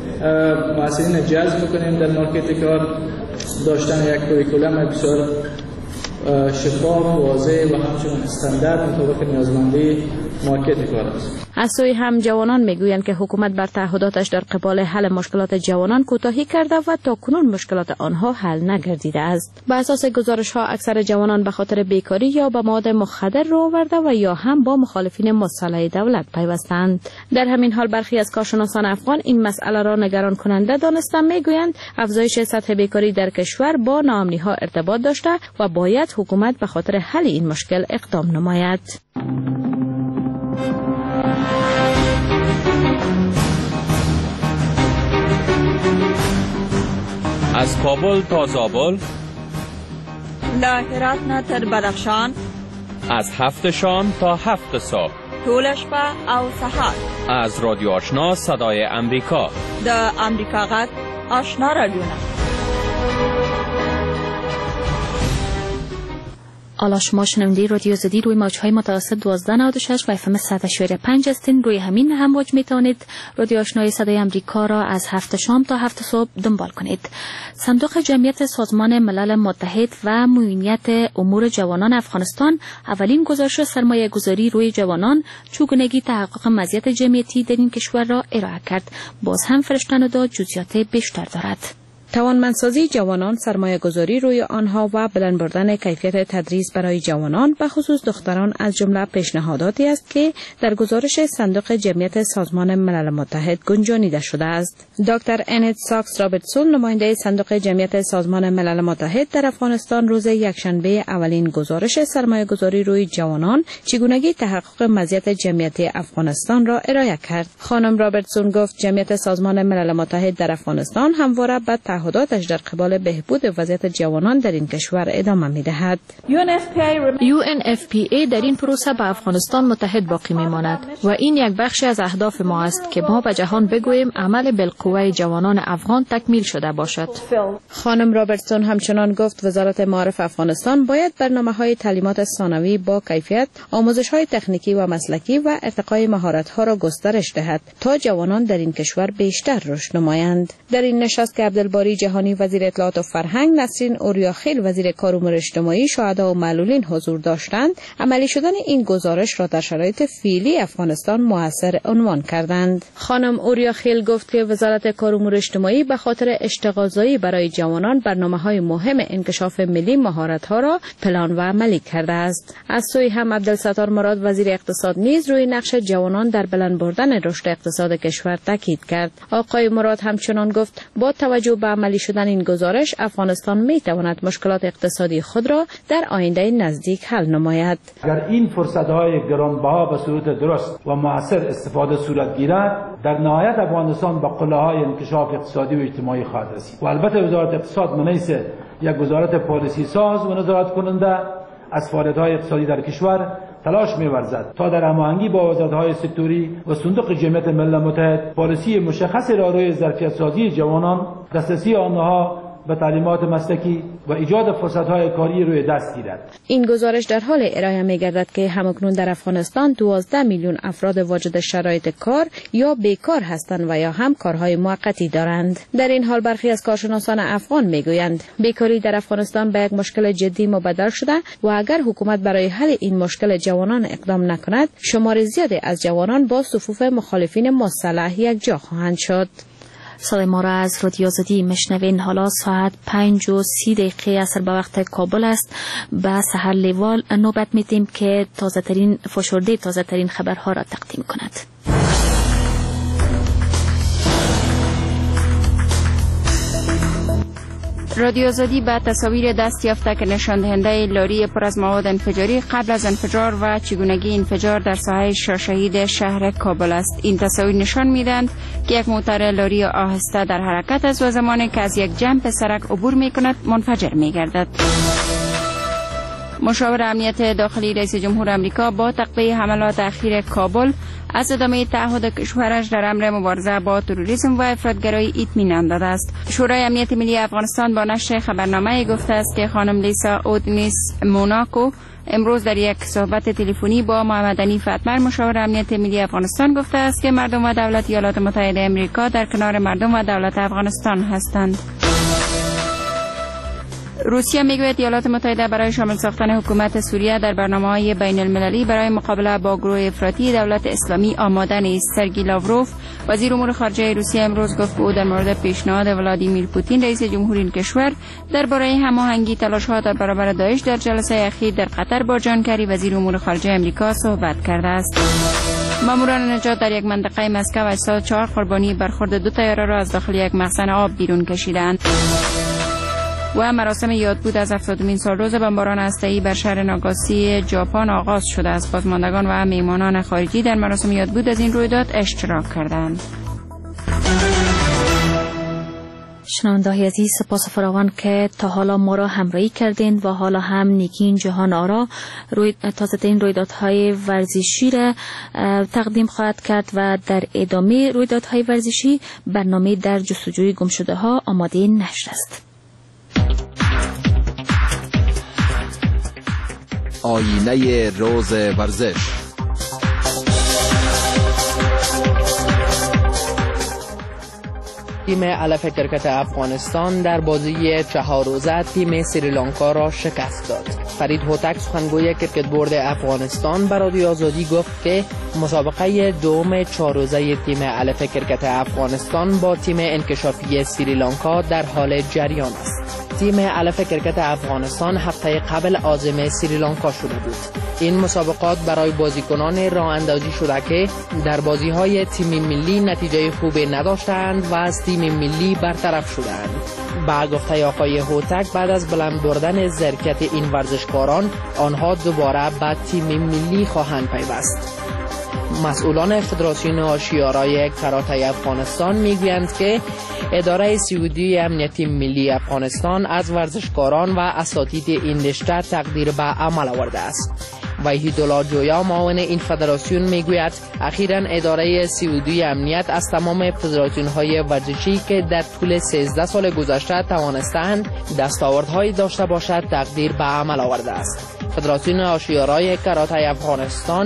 محصلین جذب کنیم در مارکت کار داشتن یک کوریکولم بسیار شفاف، واضح و همچنین استاندارد مطابق نیازمندی مارکت کار است. از سوی هم جوانان میگویند که حکومت بر تعهداتش در قبال حل مشکلات جوانان کوتاهی کرده و تاکنون مشکلات آنها حل نگردیده است. بر اساس گزارش ها اکثر جوانان به خاطر بیکاری یا به مواد مخدر رو آورده و یا هم با مخالفین مسلح دولت پیوستند. در همین حال برخی از کارشناسان افغان این مسئله را نگران کننده دانستند. میگویند افزایش سطح بیکاری در کشور با ناامنی ها ارتباط داشته و باید حکومت به خاطر حل این مشکل اقدام نماید. از کابل تا زابل، له هرات نه تر بدخشان، از هفت شام تا هفت صبح، ټول شپه او سهار، از رادیو آشنا صدای امریکا، د امریکا غږ آشنا رادیو. حالا شما شنونده رادیو آزادی روی موج‌های متوسط دوازده نود و شش و اف ام صد و شش و پنج هستین. روی همین امواج میتوانید رادیو آشنای صدای امریکا را از هفت شام تا هفت صبح دنبال کنید. صندوق جمعیت سازمان ملل متحد و معینیت امور جوانان افغانستان اولین گزارش سرمایه گذاری روی جوانان چگونگی تحقق مزیت جمعیتی در این کشور را ارائه کرد. باز هم فرشته ندا جزئیات بیشتر دارد. توانمندسازی جوانان، سرمایه گذاری روی آنها و بلند بردن کیفیت تدریس برای جوانان به خصوص دختران از جمله پیشنهاداتی است که در گزارش صندوق جمعیت سازمان ملل متحد گنجانیده شده است. دکتر انت ساکس رابرتسون نماینده صندوق جمعیت سازمان ملل متحد در افغانستان روز یکشنبه اولین گزارش سرمایه گذاری روی جوانان چگونگی تحقق مزیت جمعیتی افغانستان را ارائه کرد. خانم رابرتسون گفت جمعیت سازمان ملل متحد در افغانستان همواره به تعهداتش در قبال بهبود وضعیت جوانان در این کشور ادامه می‌دهد. یو ان اف پی ای در این پروسه به افغانستان متحد باقی می‌ماند و این یک بخشی از اهداف ما است که ما به جهان بگوییم عمل بالقوه جوانان افغان تکمیل شده باشد. خانم رابرتسون همچنان گفت وزارت معارف افغانستان باید برنامه‌های تعلیمات ثانوی با کیفیت، آموزش‌های تکنیکی و مسلکی و ارتقای مهارت‌ها را گسترش دهد تا جوانان در این کشور بیشتر رشد نمایند. در این نشست که عبدالباری اداره جهانی وزیر اطلاعات و فرهنگ نسرین اوریاخیل وزیر کار امور اجتماعی شهدا و معلولین حضور داشتند، عملی شدن این گزارش را در شرایط فعلی افغانستان موثر عنوان کردند. خانم اوریاخیل گفت که وزارت کار امور اجتماعی به خاطر اشتغالزایی برای جوانان برنامه‌های مهم انکشاف ملی مهارت‌ها را پلان و عملی کرده است. از سوی هم عبدالستار مراد وزیر اقتصاد نیز روی نقش جوانان در بلند بردن رشد اقتصاد کشور تاکید کرد. آقای مراد همچنان گفت با توجه به عملی شدن این گزارش افغانستان می تواند مشکلات اقتصادی خود را در آینده نزدیک حل نماید. اگر این فرصت‌های گرانبها به صورت درست و مؤثر استفاده صورت گیرد، در نهایت افغانستان به قله‌های انکشاف اقتصادی و اجتماعی خواهد رسید. و البته وزارت اقتصاد منیس یک وزارت پالیسی ساز و نظارت کننده از فعالیت‌های اقتصادی در کشور تلاش می‌ورزد تا در هماهنگی با وزارت‌های سکتوری و صندوق جمعیت ملل متحد پالیسی مشخصی را روی ظرفیت‌سازی جوانان، دسترسی آنها به تعلیمات مسلکی و ایجاد فرصت‌های کاری روی دست گیرد. این گزارش در حال ارائه می‌گردد که همکنون در افغانستان دوازده میلیون افراد واجد شرایط کار یا بیکار هستند و یا هم کارهای موقتی دارند. در این حال برخی از کارشناسان افغان می‌گویند بیکاری در افغانستان به یک مشکل جدی مبدل شده و اگر حکومت برای حل این مشکل جوانان اقدام نکند، شمار زیادی از جوانان با صفوف مخالفین مسلح یک جا خواهند شد. صدای ما را از رادیو آزادی مشنوین. حالا ساعت پنج و سی دقیقه عصر به وقت کابل است. به سحر لیوال نوبت میدیم که تازه ترین فشرده تازه ترین خبرها را تقدیم کند. رادیو آزادی با تصاویر دست یافته که نشان دهنده لاری پر از مواد انفجاری قبل از انفجار و چگونگی انفجار در ساحه شاهشهید شهر کابل است. این تصاویر نشان میدهند که یک موتور لاری آهسته در حرکت است و زمانی که از یک جمپ سرک عبور میکند منفجر میگردد. مشاور امنیت داخلی رئیس جمهور آمریکا با تقویت حملات اخیر کابل از ادامه تعهد کشورش در امر مبارزه با تروریسم و افراطگرایی اطمینان داده است. شورای امنیت ملی افغانستان با نشر خبرنامه گفته است که خانم لیسا اودنیس موناکو امروز در یک صحبت تلفنی با محمد حنیف اتمر مشاور امنیت ملی افغانستان گفته است که مردم و دولت ایالات متحده آمریکا در کنار مردم و دولت افغانستان هستند. روسیه میگوید ایالات متحده برای شامل ساختن حکومت سوریه در برنامه‌های بین المللی برای مقابله با گروه افراطی دولت اسلامی آماده نیست. سرگئی لاوروف وزیر امور خارجه روسیه امروز گفت که او در مورد پیشنهاد ولادیمیر پوتین رئیس جمهور این کشور درباره هماهنگی تلاش‌ها در برابر داعش در جلسه اخیر در قطر با جان کری وزیر امور خارجه آمریکا صحبت کرده است. ماموران نجات در یک منطقه مسکو هشتاد و چهار قربانی برخورد دو طیاره را از داخل یک مخزن آب بیرون کشیدند. و مراسم یادبود از هفتادمین سالروز بمباران هسته‌ای بر شهر ناگاسی ژاپن آغاز شده است. بازماندگان و میهمانان خارجی در مراسم یادبود از این رویداد اشتراک کردند. شنونده‌های عزیز، سپاس فراوان که تا حالا ما را همراهی کردین و حالا هم نیکین جهان آرا روی تازه‌ترین رویدادهای ورزشی را تقدیم خواهد کرد و در ادامه رویدادهای ورزشی برنامه در جستجوی گمشده‌ها آماده نشر است. آینه روز ورزش. تیم علف کرکت افغانستان در بازی چهار روزه تیم سریلانکا را شکست داد. فرید هوتک سخنگوی کرکت بورد افغانستان به رادیو آزادی گفت که مسابقه دوم چهار روزه تیم علف کرکت افغانستان با تیم انکشافی سریلانکا در حال جریان است. تیم علف کرکت افغانستان هفته قبل عازم سریلانکا شده بود. این مسابقات برای بازیکنان راه اندازی شده که در بازی‌های تیم ملی نتیجه خوبی نداشتند و از تیم ملی برطرف شدند. با گفته آقای هوتک بعد از بلند بردن ظرفیت این ورزشکاران آنها دوباره به تیم ملی خواهند پیوست. مسئولان فدراسیون آشیارای کاراته افغانستان میگویند که اداره سعودی امنیتی ملی افغانستان از ورزشکاران و اساتید این رشته تقدیر به عمل آورده است. وحیدالله جویا معاون این فدراسیون میگوید اخیراً اداره سعودی امنیت از تمام فدراسیون‌های ورزشی که در طول سیزده سال گذشته توانستند دستاوردهایی داشته باشد تقدیر به عمل آورده است. فدراسیون آشیارای کاراته افغانستان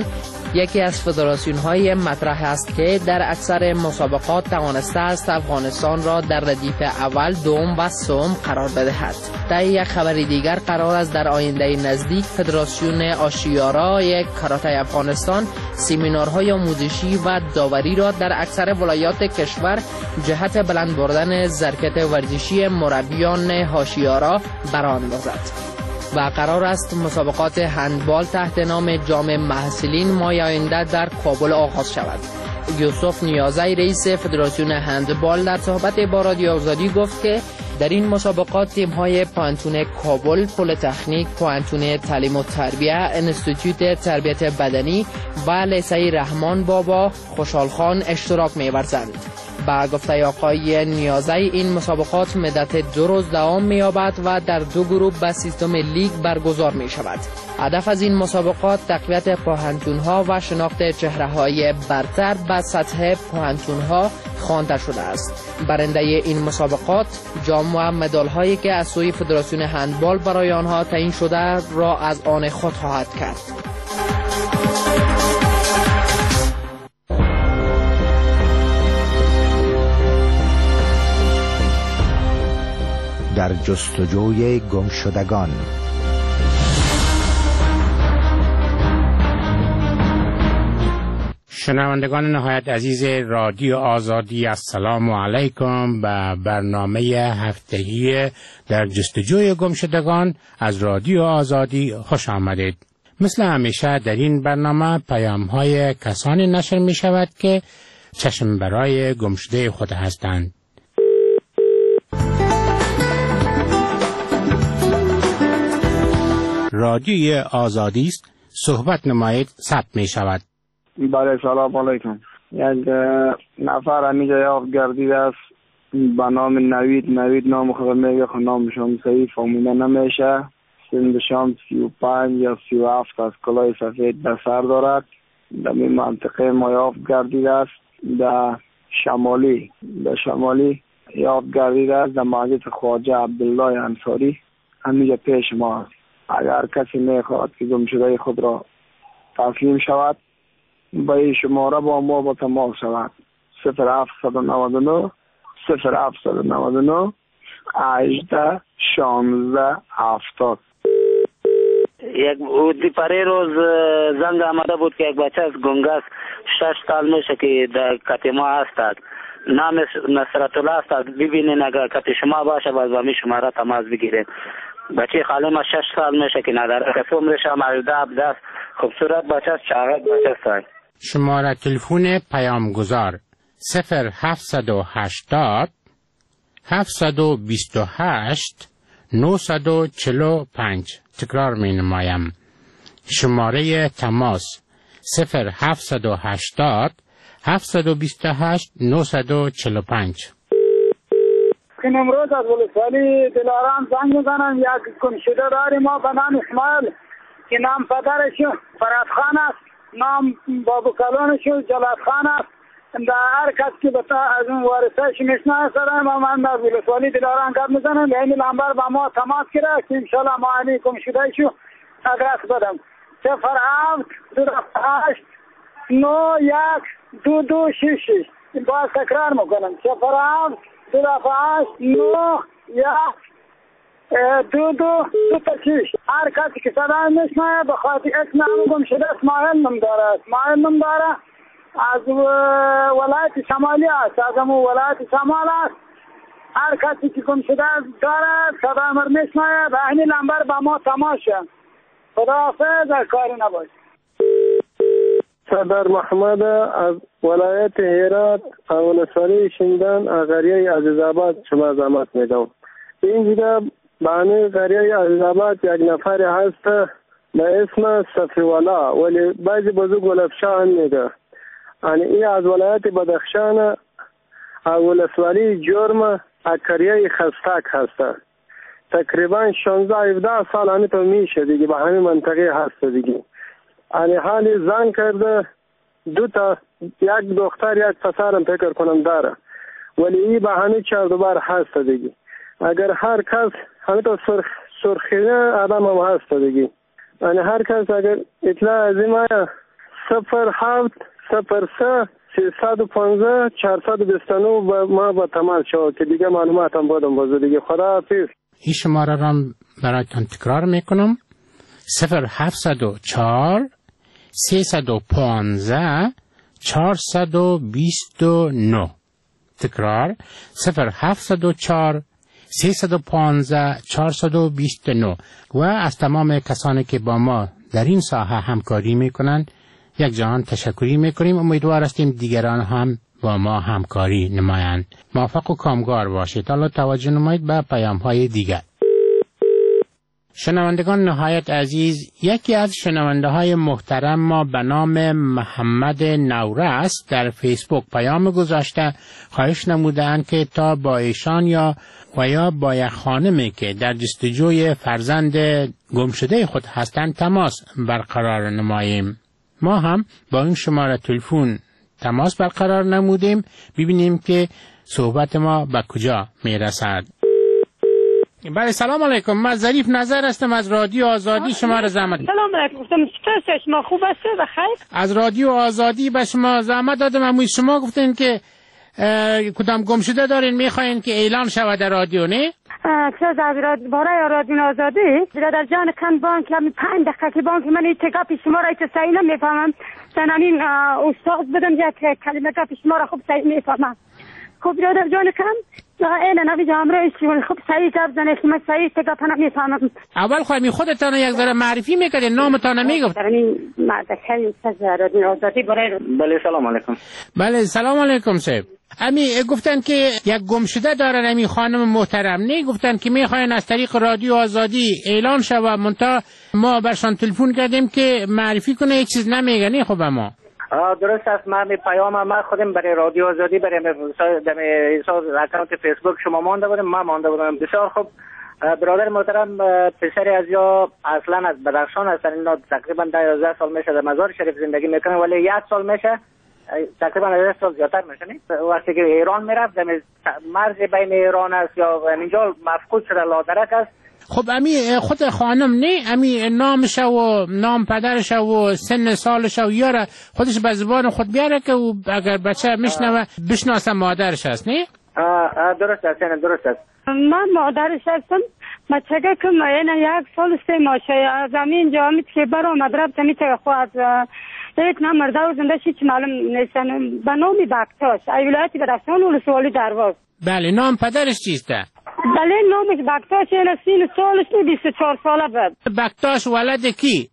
یکی از فدراسیون های مطرح است که در اکثر مسابقات توانسته است افغانستان را در ردیف اول، دوم و سوم قرار بدهد. در یک خبر دیگر قرار است در آینده نزدیک فدراسیون آشیارای کاراته افغانستان سمینارهای آموزشی و داوری را در اکثر ولایات کشور جهت بلند بردن ظرفیت ورزشی مربیان آشیارا براندازد. و قرار است مسابقات هندبال تحت نام جام محصلین ماه آینده در کابل آغاز شود. یوسف نیازی رئیس فدراسیون هندبال در صحبت با رادیو آزادی گفت که در این مسابقات تیم‌های پانتون کابل، پلی‌تکنیک، پانتون تعلیم و تربیه، انستیتوت تربیت بدنی و لیسه رحمان بابا خوشحال خان اشتراک می‌ورزند. با گفته آقای نیازی این مسابقات مدت دو روز دوام می‌یابد و در دو گروه به سیستم لیگ برگزار می‌شود. هدف از این مسابقات تقویت پاهنتون‌ها و شناخت چهره‌های برتر به سطح پاهنتون‌ها خوانده شده است. برنده این مسابقات جام و مدال‌هایی که از سوی فدراسیون هندبال برای آنها تعیین شده را از آن خود خواهد کرد. در جستجوی گمشدگان. شنوندگان نهایت عزیز رادیو آزادی، السلام علیکم. به برنامه هفتگی در جستجوی گمشدگان از رادیو آزادی خوش آمدید. مثل همیشه در این برنامه پیام های کسانی نشر می شود که چشم برای گمشده خود هستند. رادیوی آزادی است، صحبت نمایید، ثبت می شود. بله، سلام علیکم. یک نفر همیجا یافت گردیده است به نام نوید. نوید نام خود میگه، خود نامشان صحیح فهمیده نمیشه. سنشان سی و پنج یا سی و هفت از کلاه سفید به سر دارد. در این منطقه ما یافت گردیده است. در شمالی در شمالی یافت گردیده است، در مسجد خواجه عبدالله انصاری همیجا پیش ما است. اگر کسی میخواهد که گمشده خود را تسلیم شود، با این شماره با ما با تماس شود. صفر هفت نه نه صفر هفت نه نه هجده شانزده هفتاد. یک دی پره روز زنگ آمده بود که یک بچه از گنگس شش سال میشه که در کت ما هستد، نام نصرت الله است. ببینین اگر کت شما باشه باز با می شماره تماس بگیرین. بچه خاله ما شش سال میشه که نداره، کسی عمرش هم عیده عبده است. خوبصورت بچه است، چاقت بچه است. شماره تلفن پیامگذار صفر هفتصد و هشتاد هفتصد و بیست و هشت نهصد و چهل و پنج. تکرار می نمایم. شماره تماس صفر هفتصد و هشتاد هفتصد و بیست و هشت نهصد و چهل و پنج. این امروز از ولسوالی دلارام زنگ میزنن، یک گمشده داریم ما به نام اسماعیل که نام پدرش فرات خان است، نام بابو کلانش جلات خان است. در هر کس که بتا از اون وارثش میشناسه سره ما من از ولسوالی دلارام گپ میزنم. به این نمبر با ما تماس گیره که انشالله ما همین گمشده شو ادرس بدم. صفر هفت دو هشت نو یک دو دو شش شش. باز تکرار میکنم. صفر هفت دو هشت نو یک دو دو دو تا شش. هر کسی که صدا میشناسه به خاطر اسم نام گمشده اسماعیل نام داره. اسماعیل نام داره، از ولایت شمالی است، از همون ولایت شمال است. هر کسی که گمشده داره صدا مر میشناسه به این نمبر با ما تماس شد. خداحافظ، از کاری نباش. صدر محمد از ولایت هرات ولسوالی شندان قریه عزیزآباد شما زحمت میدم. اینجا بانه قریه عزیزآباد یک نفر هست به اسم صفی‌الله، ولی بعضی بزرگ ولفشان میگه. یعنی این از ولایت بدخشان ولسوالی جرم قریه خستک هست. تقریبا شانزده هفده سال همین تو میشه دیگه، به همین منطقه هست دیگه. یعنی حالی زن کرده، دو تا یک دختر یک پسرم فکر کنم داره، ولی این به همین چهار دوبار هست دیگه. اگر هر کس همین تو سرخ سرخینه آدم هم هست دیگه. یعنی هر کس اگر اطلاع از این آیا صفر هفت صفر سه سیصد و پانزده چهارصد و بیست و نه به ما به تمام شد که دیگه معلومات هم بودم باز دیگه. خدا حافظ. این شماره را برایتان تکرار میکنم: صفر هفتصد و چهار سیصد و پانزده چهارصد و بیست و نه. تکرار: صفر هفتصد و چهار سیصد و پانزده چهارصد و بیست و نه. و از تمام کسانی که با ما در این ساحه همکاری میکنند یک جهان تشکری میکنیم. امیدوار هستیم دیگران هم با ما همکاری نمایند. موفق و کامگار باشید. حالا توجه نمایید به پیام های دیگر. شنوندگان نهایت عزیز، یکی از شنونده های محترم ما به نام محمد نورس در فیسبوک پیام گذاشته، خواهش نمودند که تا با ایشان یا و یا با یک خانمی که در جستجوی فرزند گمشده خود هستند تماس برقرار نماییم. ما هم با این شماره تلفن تماس برقرار نمودیم، ببینیم که صحبت ما به کجا میرسد. بله سلام علیکم، من ظریف نظر هستم از رادیو آزادی. شما را زحمت سلام علیکم. گفتم چطور شما خوب هستی؟ بخیر. از رادیو آزادی به شما زحمت دادم. امروز شما گفتین که کدام گمشده دارین میخواین که اعلان شود در رادیو، نه؟ چه از باره رادیو آزادی برادر جان کن بانک همین پنج دقیقه که بانک من ایتگاه پیش شما را ایت صحیح نمیفهمم. سنانین استاد بدم یک کلمه که پیش شما را خوب صحیح میفهمم. خوب برادر جان کن این نبی جامعه ایشون خوب صحیح جاب زنه که من صحیح ایتگاه پنه میفهمم. اول خواهی خودتان یک ذره معرفی میکردین، نامتان میگفت. در این مردکه از رادیو آزادی برای. بله سلام علیکم. بله سلام علیکم صاحب. امی گفتن که یک گمشده دارن امی خانم محترم، نه گفتن که میخواین از طریق رادیو آزادی اعلان شود، منتها ما برشان تلفن کردیم که معرفی کنه، یک چیز نمیگه. نه خب ما درست است. من می پیام ما خودم برای رادیو آزادی برای در حساب اکانت فیسبوک شما مانده بودم، ما مانده بودم. بسیار خوب. برادر محترم پسری از یا اصلا از بدخشان هستن، اینا تقریبا یازده سال میشه در مزار شریف زندگی میکنن، ولی یک سال میشه تقریبا از سال زیادتر میشه. وقتی که ایران میرفت مرز بین ایران است یا اینجا مفقود شده لادرک است. خب امی خود خانم نه امی نامش و نام پدرش و سن سالش و یاره خودش به زبان خود بیاره که اگر بچه میشنوه بشناسه مادرش هست، نه؟ درست است، درست است. من مادرش هستم. بچه که من یک سال سه ماشه از همین جامعه که برام مدرب تمیت خواهد یک نمر دو زنده چیچ معلوم نیستن به نام بکتاش ای ولایتی بدخشان ولسوالی درواز. بله نام پدرش چیسته؟ بله نامش بکتاش این سین سالش بیست و چهار ساله بود. بکتاش ولد کی؟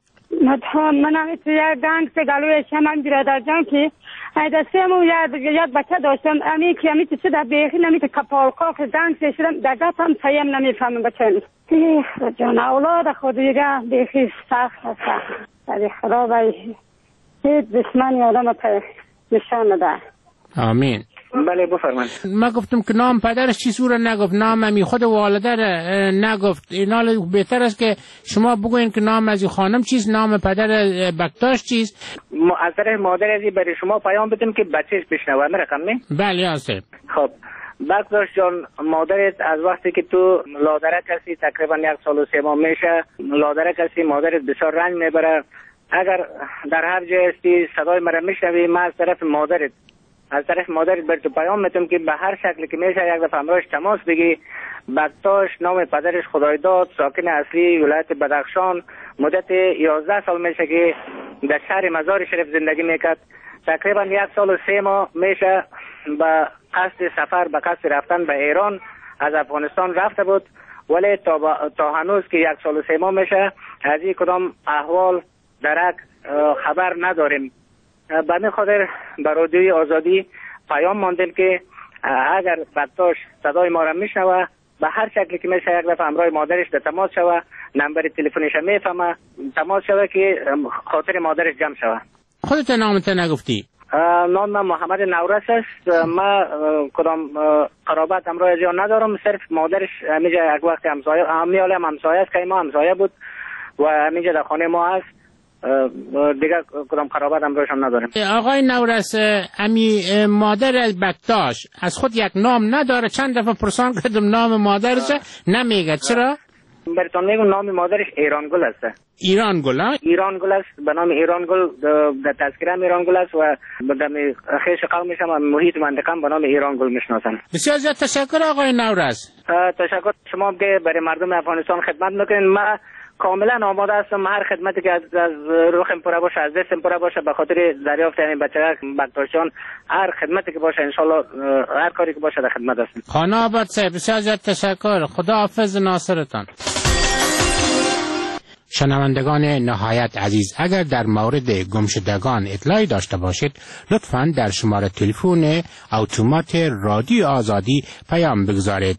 من همیت یک گنگ سه گلوی شمن برادر جان که دسته همون یک بچه داشتم امی که همیت چه در بیخی نمیت کپالکاک گنگ سه شدم در گفت هم سیم نمیفهمم بچه نیست جان اولاد خود دیگه بیخی سخت سخت در خرابه هیچ دشمنی آدم نشان نده. آمین. بله بفرمایید. ما گفتم که نام پدرش چی سوره نگفت، نام امی خود والده نگفت. اینا بهتر است که شما بگوین که نام از خانم چیست، نام پدر بکتاش چیست. از طرف مادر ازی برای شما پیام بدیم که بچهش بشنوه رقم نه؟ بله آسف. خب بکتاش جان مادرت از وقتی که تو لادرک هستی تقریبا یک سال و سه ماه میشه لادرک هستی، مادرت بسیار رنج میبره. اگر در هر جای هستی صدای مرا میشنوی، ما از طرف مادرت از طرف مادرت بر تو پیام میتونم که به هر شکلی که میشه یک دفعه همراهش تماس بگی. بکتاش نام پدرش خدایداد، ساکن اصلی ولایت بدخشان، مدت یازده سال میشه که در شهر مزار شریف زندگی میکرد. تقریبا یک سال و سه ماه میشه به قصد سفر به قصد رفتن به ایران از افغانستان رفته بود، ولی تا, با... تا هنوز که یک سال و سه ماه میشه از این کدام احوال درک خبر نداریم. به می خاطر به رادیوی آزادی پیام ماندیم که اگر بکتاش صدای ما را میشنوه به هر شکلی که میشه یک دفعه همراه مادرش در تماس شوه، نمبر تلفنش میفهمه، تماس شوه که خاطر مادرش جمع شوه. خودت نامت نگفتی؟ نام من محمد نورس است. ما کدام قرابت همراه از ندارم، صرف مادرش همیجا یک وقت همسایه همیاله هم همسایه است که ما همسایه بود و همیجا در خانه ما هست، دیگه کدام قرابت هم روشن نداریم. آقای نورس امی مادر از بکتاش از خود یک نام نداره؟ چند دفعه پرسان کردم نام مادرش نمیگه، چرا؟ برتون میگم نام مادرش ایران گل است. ایران گل ها؟ ایران گل است، به نام ایران گل در تذکره ایران گل است و در خیش قومش هم محیط منطقه به نام ایران گل میشناسن. بسیار زیاد تشکر آقای نورز. تشکر شما که برای مردم افغانستان خدمت میکنین. ما کاملا آماده هستم هر خدمتی که از از روحم پره باشه، از دستم پره باشه، به خاطر دریافت این بچه‌ها بکترشان هر خدمتی که باشه ان شاء الله هر کاری که باشه در خدمت هستم. خانه آباد صاحب بسیار زیاد تشکر. خدا حافظ ناصرتان. شنوندگان نهایت عزیز، اگر در مورد گمشدگان اطلاعی داشته باشید لطفاً در شماره تلفن اتومات رادیو آزادی پیام بگذارید.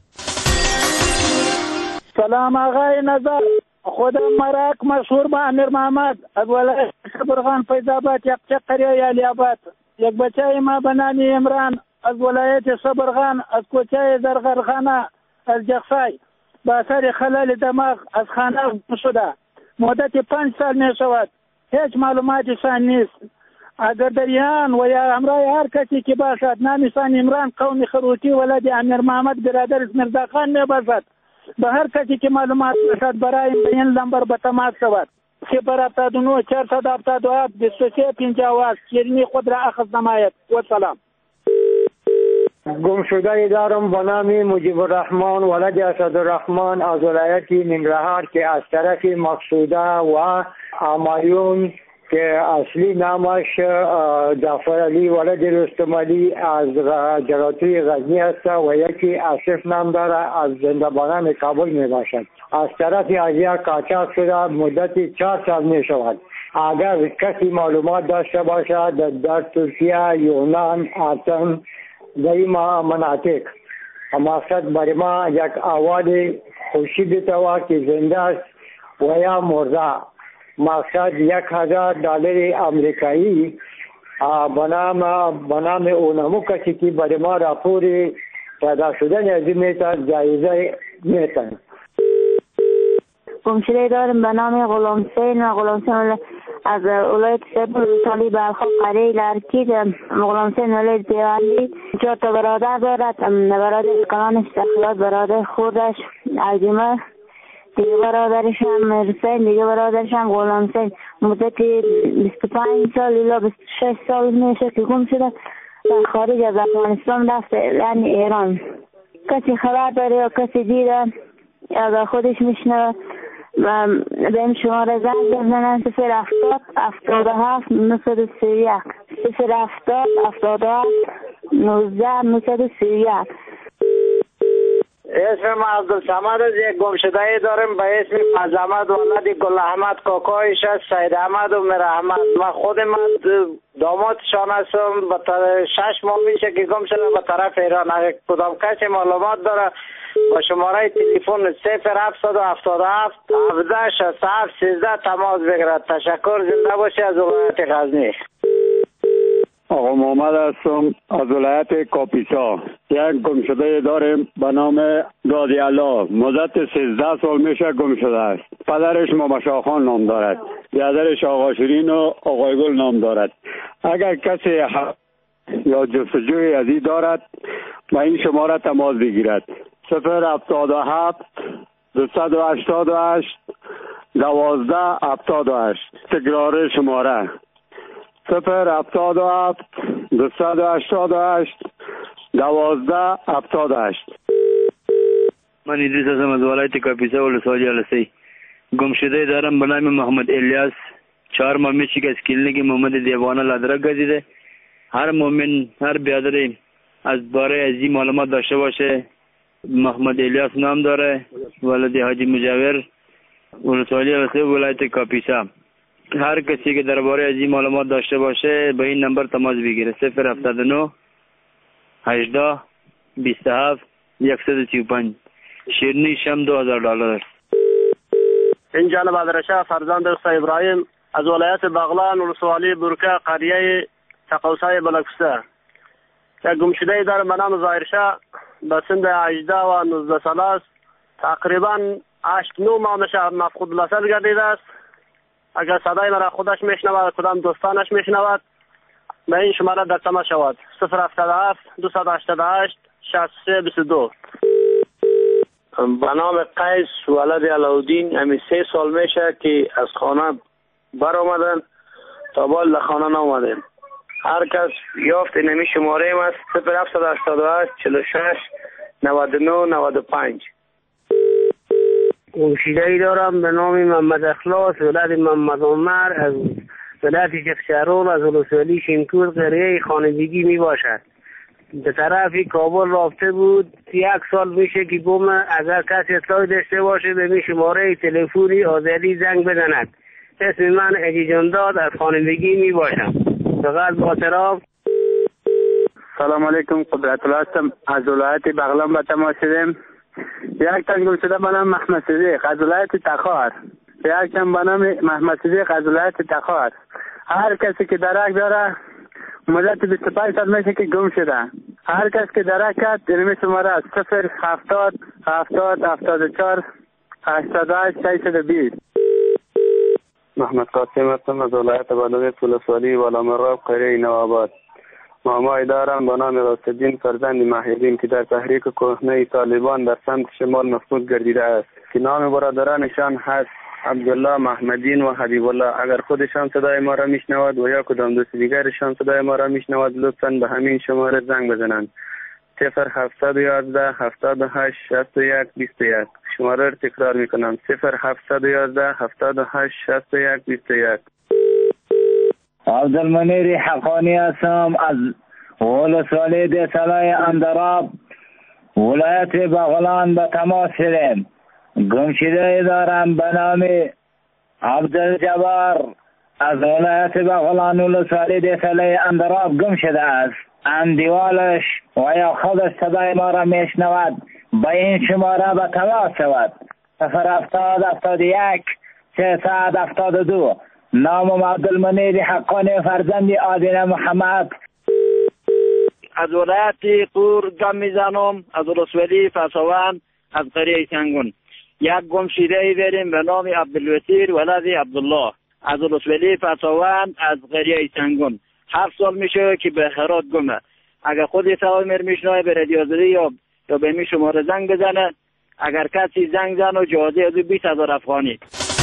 سلام آقای نظر، خودم مراک مشهور با امیر محمد از ولایت شبرغان فیض‌آباد یقچق قریه یالی آباد. یک بچه ما به نام عمران از ولایت شبرغان از کوچه زرغرخانه از جخسای با اثر خلل دماغ از خانه شده. مدت پنج سال می شود، هیچ معلوماتشان نیست. اگر در ایران و یا همراه هر کسی که باشد نامشان عمران قومی خروتی ولد امیر محمد برادر مرزا خان می باشد، به هر کسی که معلومات باشد برای به این لمبر به تماس شود. صفر هفتاد و نه چهارصد هفتاد و هفت بیست و سه پنجاه و هشت. شیرینی خود را اخذ نماید. و سلام. گم شده دارم به نام مجیب الرحمن ولد اسدالرحمن از ولایت ننگرهار که از طرف مقصوده و همایون که اصلی نامش جعفر علی ولد رستم علی از جراتوی غزنی است و یکی آصف نام داره از زندانبانان کابل می باشد. از طرف ازیا قاچاق شده مدت چهار سال می شود. اگر کسی معلومات داشته باشد در, در ترکیه، یونان، آتن در این مناطق مقصد برای ما یک آواز خوشی بیتوا که زنده است و یا مرده، مقصد یک هزار دلار امریکایی بنام بنام اونمو کسی که برای ما راپور پیدا شدن از این میتن جایزه میتن. گمشده دارم به نام غلام حسین و غلام حسین از ولایت سبل تالی برخواب قریه لرکی. غلام حسین ولایت دیوالی چهار تا برادر دارد. برادر کلانش تخلات، برادر خوردش عجیمه، دیگه برادرش هم حسین، دیگه برادرش هم غلام حسین. مدت بیست و پنج سال الا بیست و شش سال میشه که گم شده در خارج از افغانستان رفته یعنی ایران. کسی خبر داره یا کسی دیده یا خودش میشنوه و به این شماره زنگ بزنن صفر هفتاد هفتاد و هفت نهصد و سی و یک صفر هفتاد هفتاد و هفت نوزده نهصد و سی و یک. اسم عبدالصمد از یک گمشده دارم به اسم فضل احمد ولد گل احمد، کاکایش است سید احمد و میر احمد. من خود من دامادشان هستم. به شش ماه میشه که گم شده به طرف ایران. اگر کدام کسی معلومات داره با شماره تلفن صفر هفتصد و هفتاد و هفت هفده شصت و هفت سیزده تماس بگیرد. تشکر. زنده باشی. از ولایت غزنی آقا محمد هستم از ولایت کاپیسا. یک گمشده داریم به نام دادی الله. مدت سیزده سال میشه گم شده است. پدرش مامشا خان نام دارد، برادرش آقا شیرین و آقای گل نام دارد. اگر کسی ح... یا جستجوی ازی دارد با این شماره تماس بگیرد. صفر هفتاد و هفت دوصد و هشتاد و هشت دوازده هفتاد و هشت. تکرار شماره صفر هفتاد و هفت دوصد و هشتاد و هشت دوازده هفتاد و هشت. من ادریس هستم از ولایت کاپیسا ولسوالی علسی. گمشده دارم به نام محمد الیاس. چهار ماه میشه که از کلینیک محمد دیوانه لادرک گزیده. هر مومن هر بیادری از باره از این معلومات داشته باشه. محمد الیاس نام داره، ولد حاجی مجاور ولسوالی علسی ولایت کاپیسا. هر کسی که درباره از این معلومات داشته باشه به این نمبر تماس بگیره. صفر هفتاد و نه هجده بیست و هفت صد و سی و پنج. شیرینی شم دو هزار دلار. این جانب عبدالرشا فرزند دوست ابراهیم از ولایت بغلان ولسوالی برکه قریه تقوسای بلکسته. یک گمشده دارم به نام ظاهرشاه به سند هجده و نوزده سال است. تقریبا هشت نو ماه میشه مفقود الاصل گردیده است. اگر صدای مرا خودش میشنود کدام دوستانش میشنود به این شماره در تماس شود. صفر هفتاد و هفت دوصد و هشتاد و هشت شصت و سه بیست و دو. به نام قیس ولد علاودین. همین سه سال میشه که از خانه بر آمدن تا بال خانه نامدن. هر کس یافت نمی شماره ایم است صفر هفت هشت هشت چهل و شش نود و نه نود و پنج. گمشیده ای دارم به نام محمد اخلاص ولد محمد عمر از ولایت جفشارول از ولسوالی شیمکور قریه خانگی می باشد. به طرف کابل رافته بود. یک سال میشه که بوم اگر کسی اطلاعی داشته باشه به می شماره تلفنی آزادی زنگ بزند. اسم من اجی جنداد از خانگی می باشم. فقط با احترام. سلام علیکم، قدرت الله هستم از ولایت بغلان به تماس شدیم. یک تن گم شده به نام محمد صدیق از ولایت تخار. یک تن به نام محمد صدیق از ولایت تخار. هر کسی که درک داره مدت بیست و پنج سال میشه که گم شده. هر کس که درک کرد اینمی شماره است صفر هفتاد هفتاد هفتاد و چهار هشتاد و هشت ششصد و بیست. محمد قاسم هستم از ولایت بادغیس ولسوالی والامراب قریه نوآباد. مامایی دارم به نام غوثالدین فرزند محیدین که در تحریک کهنه طالبان در سمت شمال مفقود گردیده است که نام برادرانشان هست عبدالله، محمدین و حبیب الله. اگر خودشان صدای ما را میشنود و یا کدام دوست دیگرشان صدای ما را میشنود لطفاً به همین شماره زنگ بزنند صفر هفتصد و یازده هفتاد و هشت شصت و یک بیست و یک. شماره را تکرار میکنم صفر هفتصد و یازده هفتاد و هشت شصت و یک بیست و یک. عبدالمنیر حقانی هستم از ولسوالی دیسلای اندراب ولایت بغلان به تماس شدیم. گمشده دارم به نام عبدالجبار از ولایت بغلان ولسوالی دیسلای اندراب گم شده است. اندیوالش و یا خودش صدای ما را میشنود به این شماره به تماس شود صفر هفتاد هفتاد و یک سیصد هفتاد و دو. نامم عبدالمنیر حقانی فرزند آدینه محمد. از ولایت قور گم میزنم از ولسوالی فساوان از قریه سنگون. یک گمشیده ای داریم به نام عبدالوسیر ولد عبدالله از ولسوالی فساوان از قریه سنگون. هفت سال میشه که به خیرات گمه. اگر خودی صدای مر میشنوه به رادیو آزادی یا یا به می شماره زنگ بزنه. اگر کسی زنگ زنه و جوازی از بیست هزار افغانی.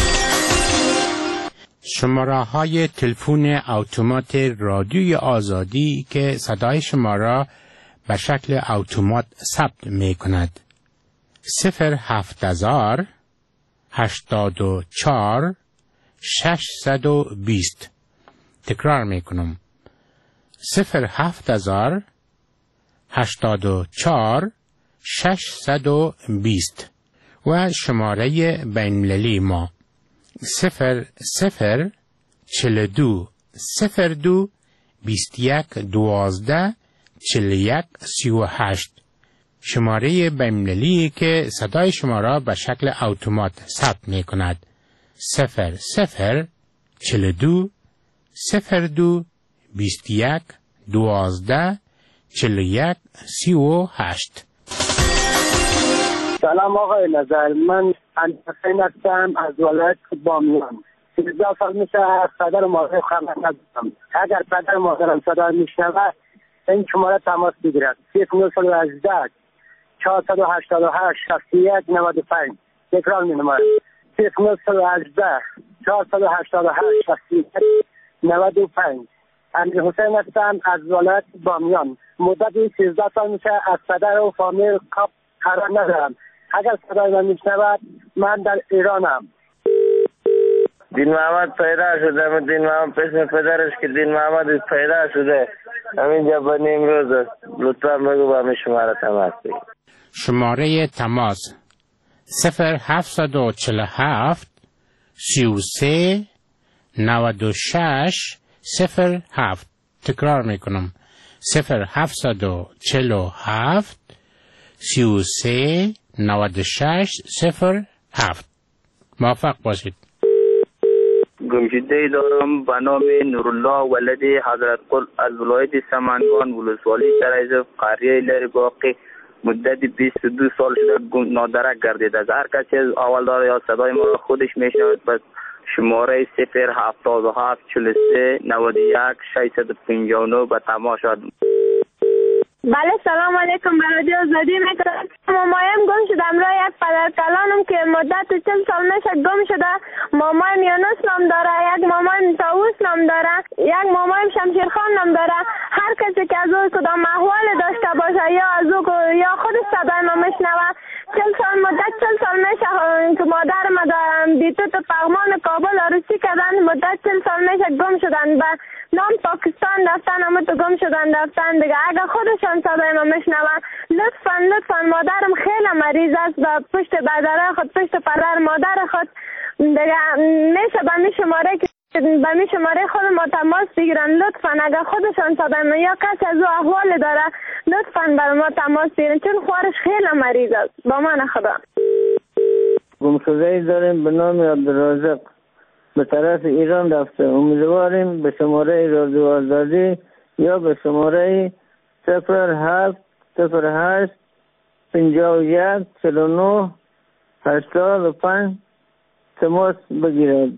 شماره های تلفن اتومات رادیوی آزادی که صدای شما را به شکل اتومات ثبت می کند صفر هفت هزار هشتاد و چهار ششصد و بیست. تکرار می کنم صفر هفت هزار هشتاد و چهار ششصد و بیست و شماره بین‌المللی ما صفر صفر چل دو صفر دو بیست یک دوازده چل یک سی و هشت. شماره بین‌المللی که صدای شما را به شکل اتومات ثبت می کند صفر صفر چل دو صفر دو بیست یک دوازده چل یک سی و هشت. سلام آقای نظر، من انتقین هستم از ولایت بامیان. سیزده سال میشه از پدر و مادر خبر ندارم. اگر پدر و مادرم صدا میشنود این شماره تماس بگیرد صفر نه صد و هجده چهارصد و هشتاد و هشت شصت و یک نود و پنج. تکرار مینمایم صفر نه صد و هجده چهارصد و هشتاد و هشت شصت و یک نود و پنج. امیر حسین هستم از ولایت بامیان. مدت سیزده سال میشه از پدر و فامیل خبر ندارم. اگر صدای من میشنود من در ایرانم. دین محمد پیدا شده. دین محمد پسر پدرش که دین محمد پیدا شده همینجا بنی امروز است. لطفا بگو با همین شماره تماس بگیر. شماره تماس صفر هفتصد و چهل و هفت سی و سه نود و شش صفر هفت. تکرار میکنم صفر هفتصد و چهل و هفت سی و سه نود و شش صفر هفت. موفق باشید. گمشده دارم به نام نورالله ولد حضرت قل از ولایت سمنگان ولسوالی شرایط قریه لری باقی. مدت بیست و دو سال شده گم نادرک گردیده است. هر کسی از اول داره یا صدای ما را خودش میشنود پس شماره صفر هفتاد و هفت چهل و سه نود و یک ششصد و پنجاه و نه به تماس شد. بله سلام علیکم. به رادیو آزادی میکنم. مامایم گم شده. امرای یک پدر کلانم که مدت چل سال میشه گم شده. مامایم یونس نام داره، یک مامایم طاووس نام داره، یک مامایم شمشیرخان نام داره. هر کسی که از او کدام احوال داشته باشه یا از او یا خود صدای ما میشنوه. چل سال مدت چل سال میشه که مادر ما دارم بیتوت پغمان کابل عروسی کردن. مدت چل سال میشه گم شدن. به نام پاکستان رفتن اما تو گم شدن رفتن دیگه. اگر خودشان صدای ما میشنون لطفا لطفا مادرم خیلی مریض است و پشت بدره خود پشت پدر مادر خود دیگه میشه به می شماره که به می شماره خود ما تماس بگیرن. لطفا اگر خودشان صدای ما یا کسی از او احوال داره لطفا بر ما تماس بگیرن چون خوارش خیلی مریض است. با من خدا. گمشده‌ای داریم به نام عبدالرازق به طرف ایران رفته. امیدواریم به شماره رادیو آزادی یا به شماره صفر هفت صفر هشت پنجاه و یک چهل و نه هشتاد و پنج تماس بگیرد.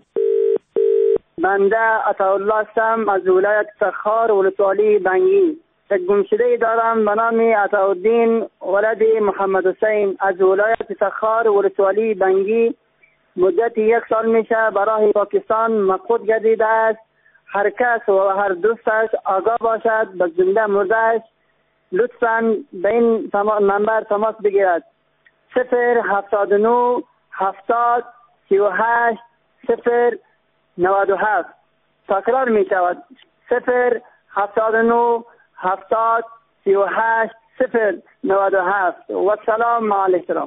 بنده عطاالله هستم از ولایت تخار ولسوالی بنگی. یک گمشده دارم به نام عطاالدین ولد محمد حسین از ولایت تخار ولسوالی بنگی. مدت یک سال میشه برای پاکستان مفقود گردیده است. هر کس و هر دوستش آگاه باشد به زنده مردهش لطفاً به این منبر تماس بگیرد. صفر هفتاد و نه هفتاد سی و هشت صفر نود و هفت. تکرار می شود. صفر هفتاد و نه هفتاد سی و هشت صفر نود و هفت. و سلام علیکم.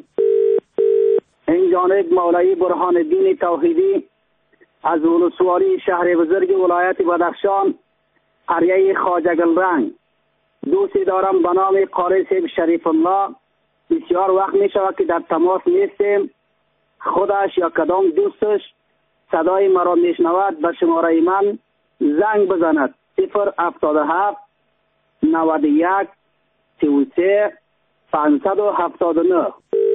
این جانب مولوی برهان الدین توحیدی از ولسوالی شهر بزرگ ولایت بدخشان قریه خواجه گلرنگ. دوستی دارم به نام قاری صاحب شریف الله. بسیار وقت می شود که در تماس نیستیم. خودش یا کدام دوستش صدای مرا میشنود به شماره من زنگ بزند. صفر هفتاد و هفت نود و یک سی و سه پانصد و هفتاد و نه.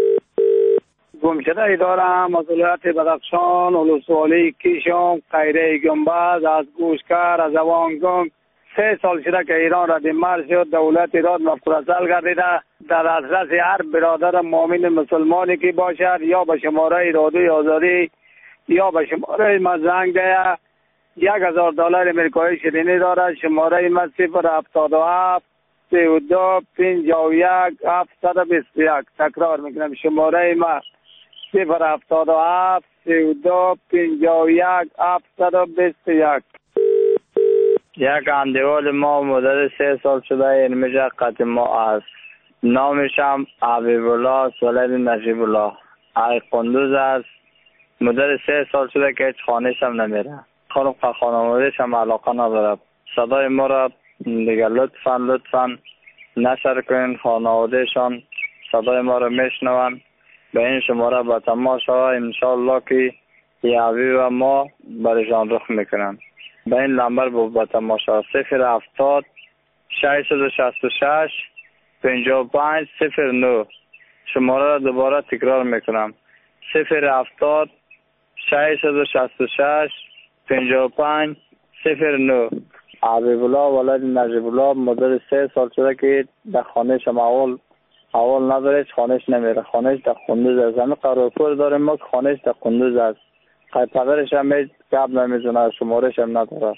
گمشده دارم از ولایت بدخشان ولسوالی کیشم قیره گنبد از گوشکر از اوانگنگ. سه سال شده که ایران ردیمر شد. دولت ایران مفرزل گردیده. در دسترس هر برادر مؤمن مسلمانی که باشد یا به شماره رادیوی آزادی یا به شماره ما زنگ ده. یک هزار دلار امریکایی شیرینی دارد. شماره ما صفر هفتاد و هفت سی و دو پنجاه و یک هفتصد و بیست و یک. تکرار میکنم شماره ما صفر هفتاد و هفت سی و دو پنجاه و یک هفتصد و بیست و یک. یک اندیوال ما مدت سه سال شده این میشه قطع ما است. نامشم حبیب الله ولد نجیب الله ای قندوز است. مدت سه سال شده که هیچ خانهش هم نمیره. خانم خانوادهش هم علاقه نداره. صدای ما را دیگه لطفا لطفا نشر کنین. خانوادهشان صدای ما را میشنون. به این شماره به تماس ها انشاءالله که یه حبیب ما برشان رخ میکنن. به این نمبر با تماس ها صفر هفتاد ششصد و شصت و شش پنجاه و پنج صفر نه. شماره را دوباره تکرار میکنم. صفر هفتاد ششصد و شصت و شش پنجاه و پنج صفر نه. حبیب الله ولد نجیب الله مدت سه سال شده که در خانهش هم اول اول نداره. خانهش نمیره. خانهش در قندوز است. همه قرارپور داریم ما که خانهش در قندوز است. خیلی پدرش هم هیچ گپ نمیزنه. شمارش هم نداره.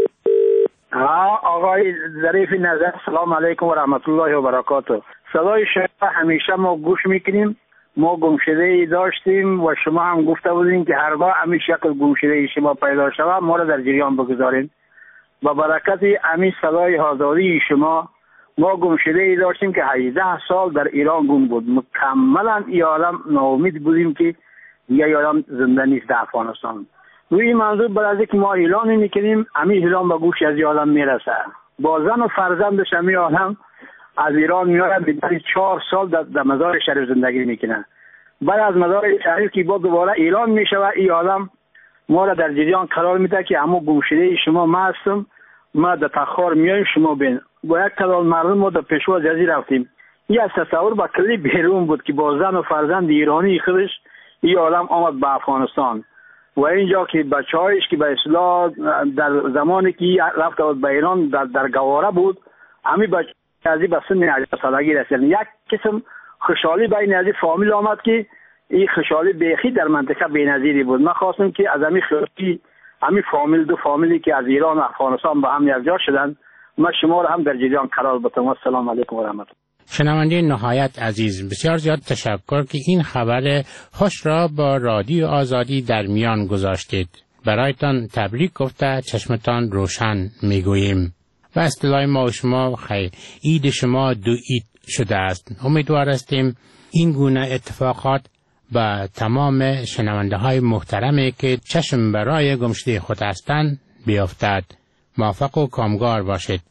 ها آقای ظریف نظر سلام علیکم و رحمت الله و برکاته. صدای شما همیشه ما گوش میکنیم. ما گمشده ای داشتیم و شما هم گفته بودین که هرگاه همین شکل گمشده ای شما پیدا شود ما را در جریان بگذارین. با برکت همین صدای آزادی شما ما گمشده ای داشتیم که هجده سال در ایران گم بود. مکملا ای عالم ناامید بودیم که دیگه آدم زنده نیست در افغانستان. روی منظور بعد از اینکه ما اعلان میکنیم همین اعلان به گوش از آدم میرسه. با زن و فرزندش همین آدم از ایران میاد بیشتر چهار سال در, در مزار شریف زندگی میکنه. بعد از مزار شریف که با دوباره اعلان میشه این آدم ما را در جریان قرار میده که اما گمشده شما ما هستم. ما در تخار میایم شما بین. با یک کدال مردم ما در پشوا جزی رفتیم. این از تصور با کلی بیرون بود که با زن و فرزند ایرانی خودش این آدم آمد به افغانستان. و اینجا که بچه‌هایش که به اصطلاح در زمانی که رفت به ایران در در گواره بود همین بچه از این به سن هجده سالگی رسیدن. یک قسم خوشحالی بین از این فامیل آمد که این خوشحالی بیخی در منطقه بی‌نظیری بود. من خواستم که از همین خیلی همین فامیل دو فامیلی که از ایران و افغانستان با هم یکجا شدن من شما را هم در جریان قرار بدم. السلام علیکم و رحمت الله. شنونده نهایت عزیز، بسیار زیاد تشکر که این خبر خوش را با رادیو آزادی در میان گذاشتید. برایتان تبریک گفته چشمتان روشن میگوییم و اصطلاح ما و شما خیر عید شما دو عید شده است. امیدوار هستیم این گونه اتفاقات با تمام شنونده های محترمی که چشم برای گمشده خود هستند بیفتد. موفق و کامگار باشید.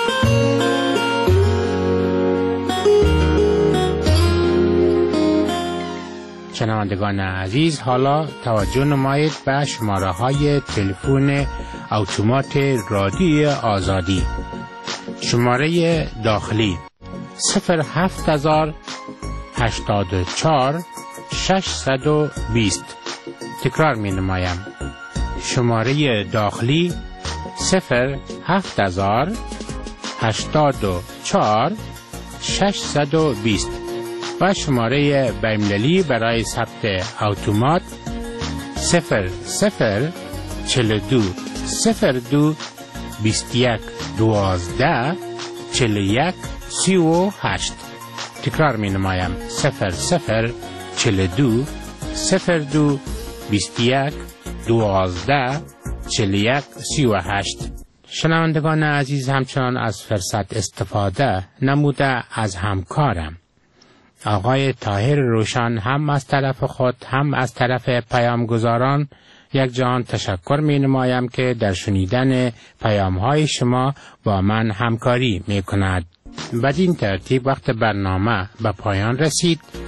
شنوندگان عزیز، حالا توجه نمایید به شماره های تلفن اتومات رادیو آزادی. شماره داخلی صفر هفت هزار هشتاد و چهار ششصد و بیست. تکرار می نمایم. شماره داخلی صفر هفت هزار هشتاد و چهار ششصد و بیست و شماره بین‌المللی برای ثبت اتومات صفر صفر چهل و دو صفر دو بیست و یک دوازده چهل و یک سی و هشت. تکرار می نمایم. صفر صفر چهل و دو صفر دو بیست و یک دوازده چهل و یک سی و هشت. شنوندگان عزیز، همچنان از فرصت استفاده نموده از همکارم آقای طاهر روشن هم از طرف خود هم از طرف پیامگزاران یک جان تشکر می نمایم که در شنیدن پیام های شما با من همکاری می کند. بدین ترتیب وقت برنامه به پایان رسید.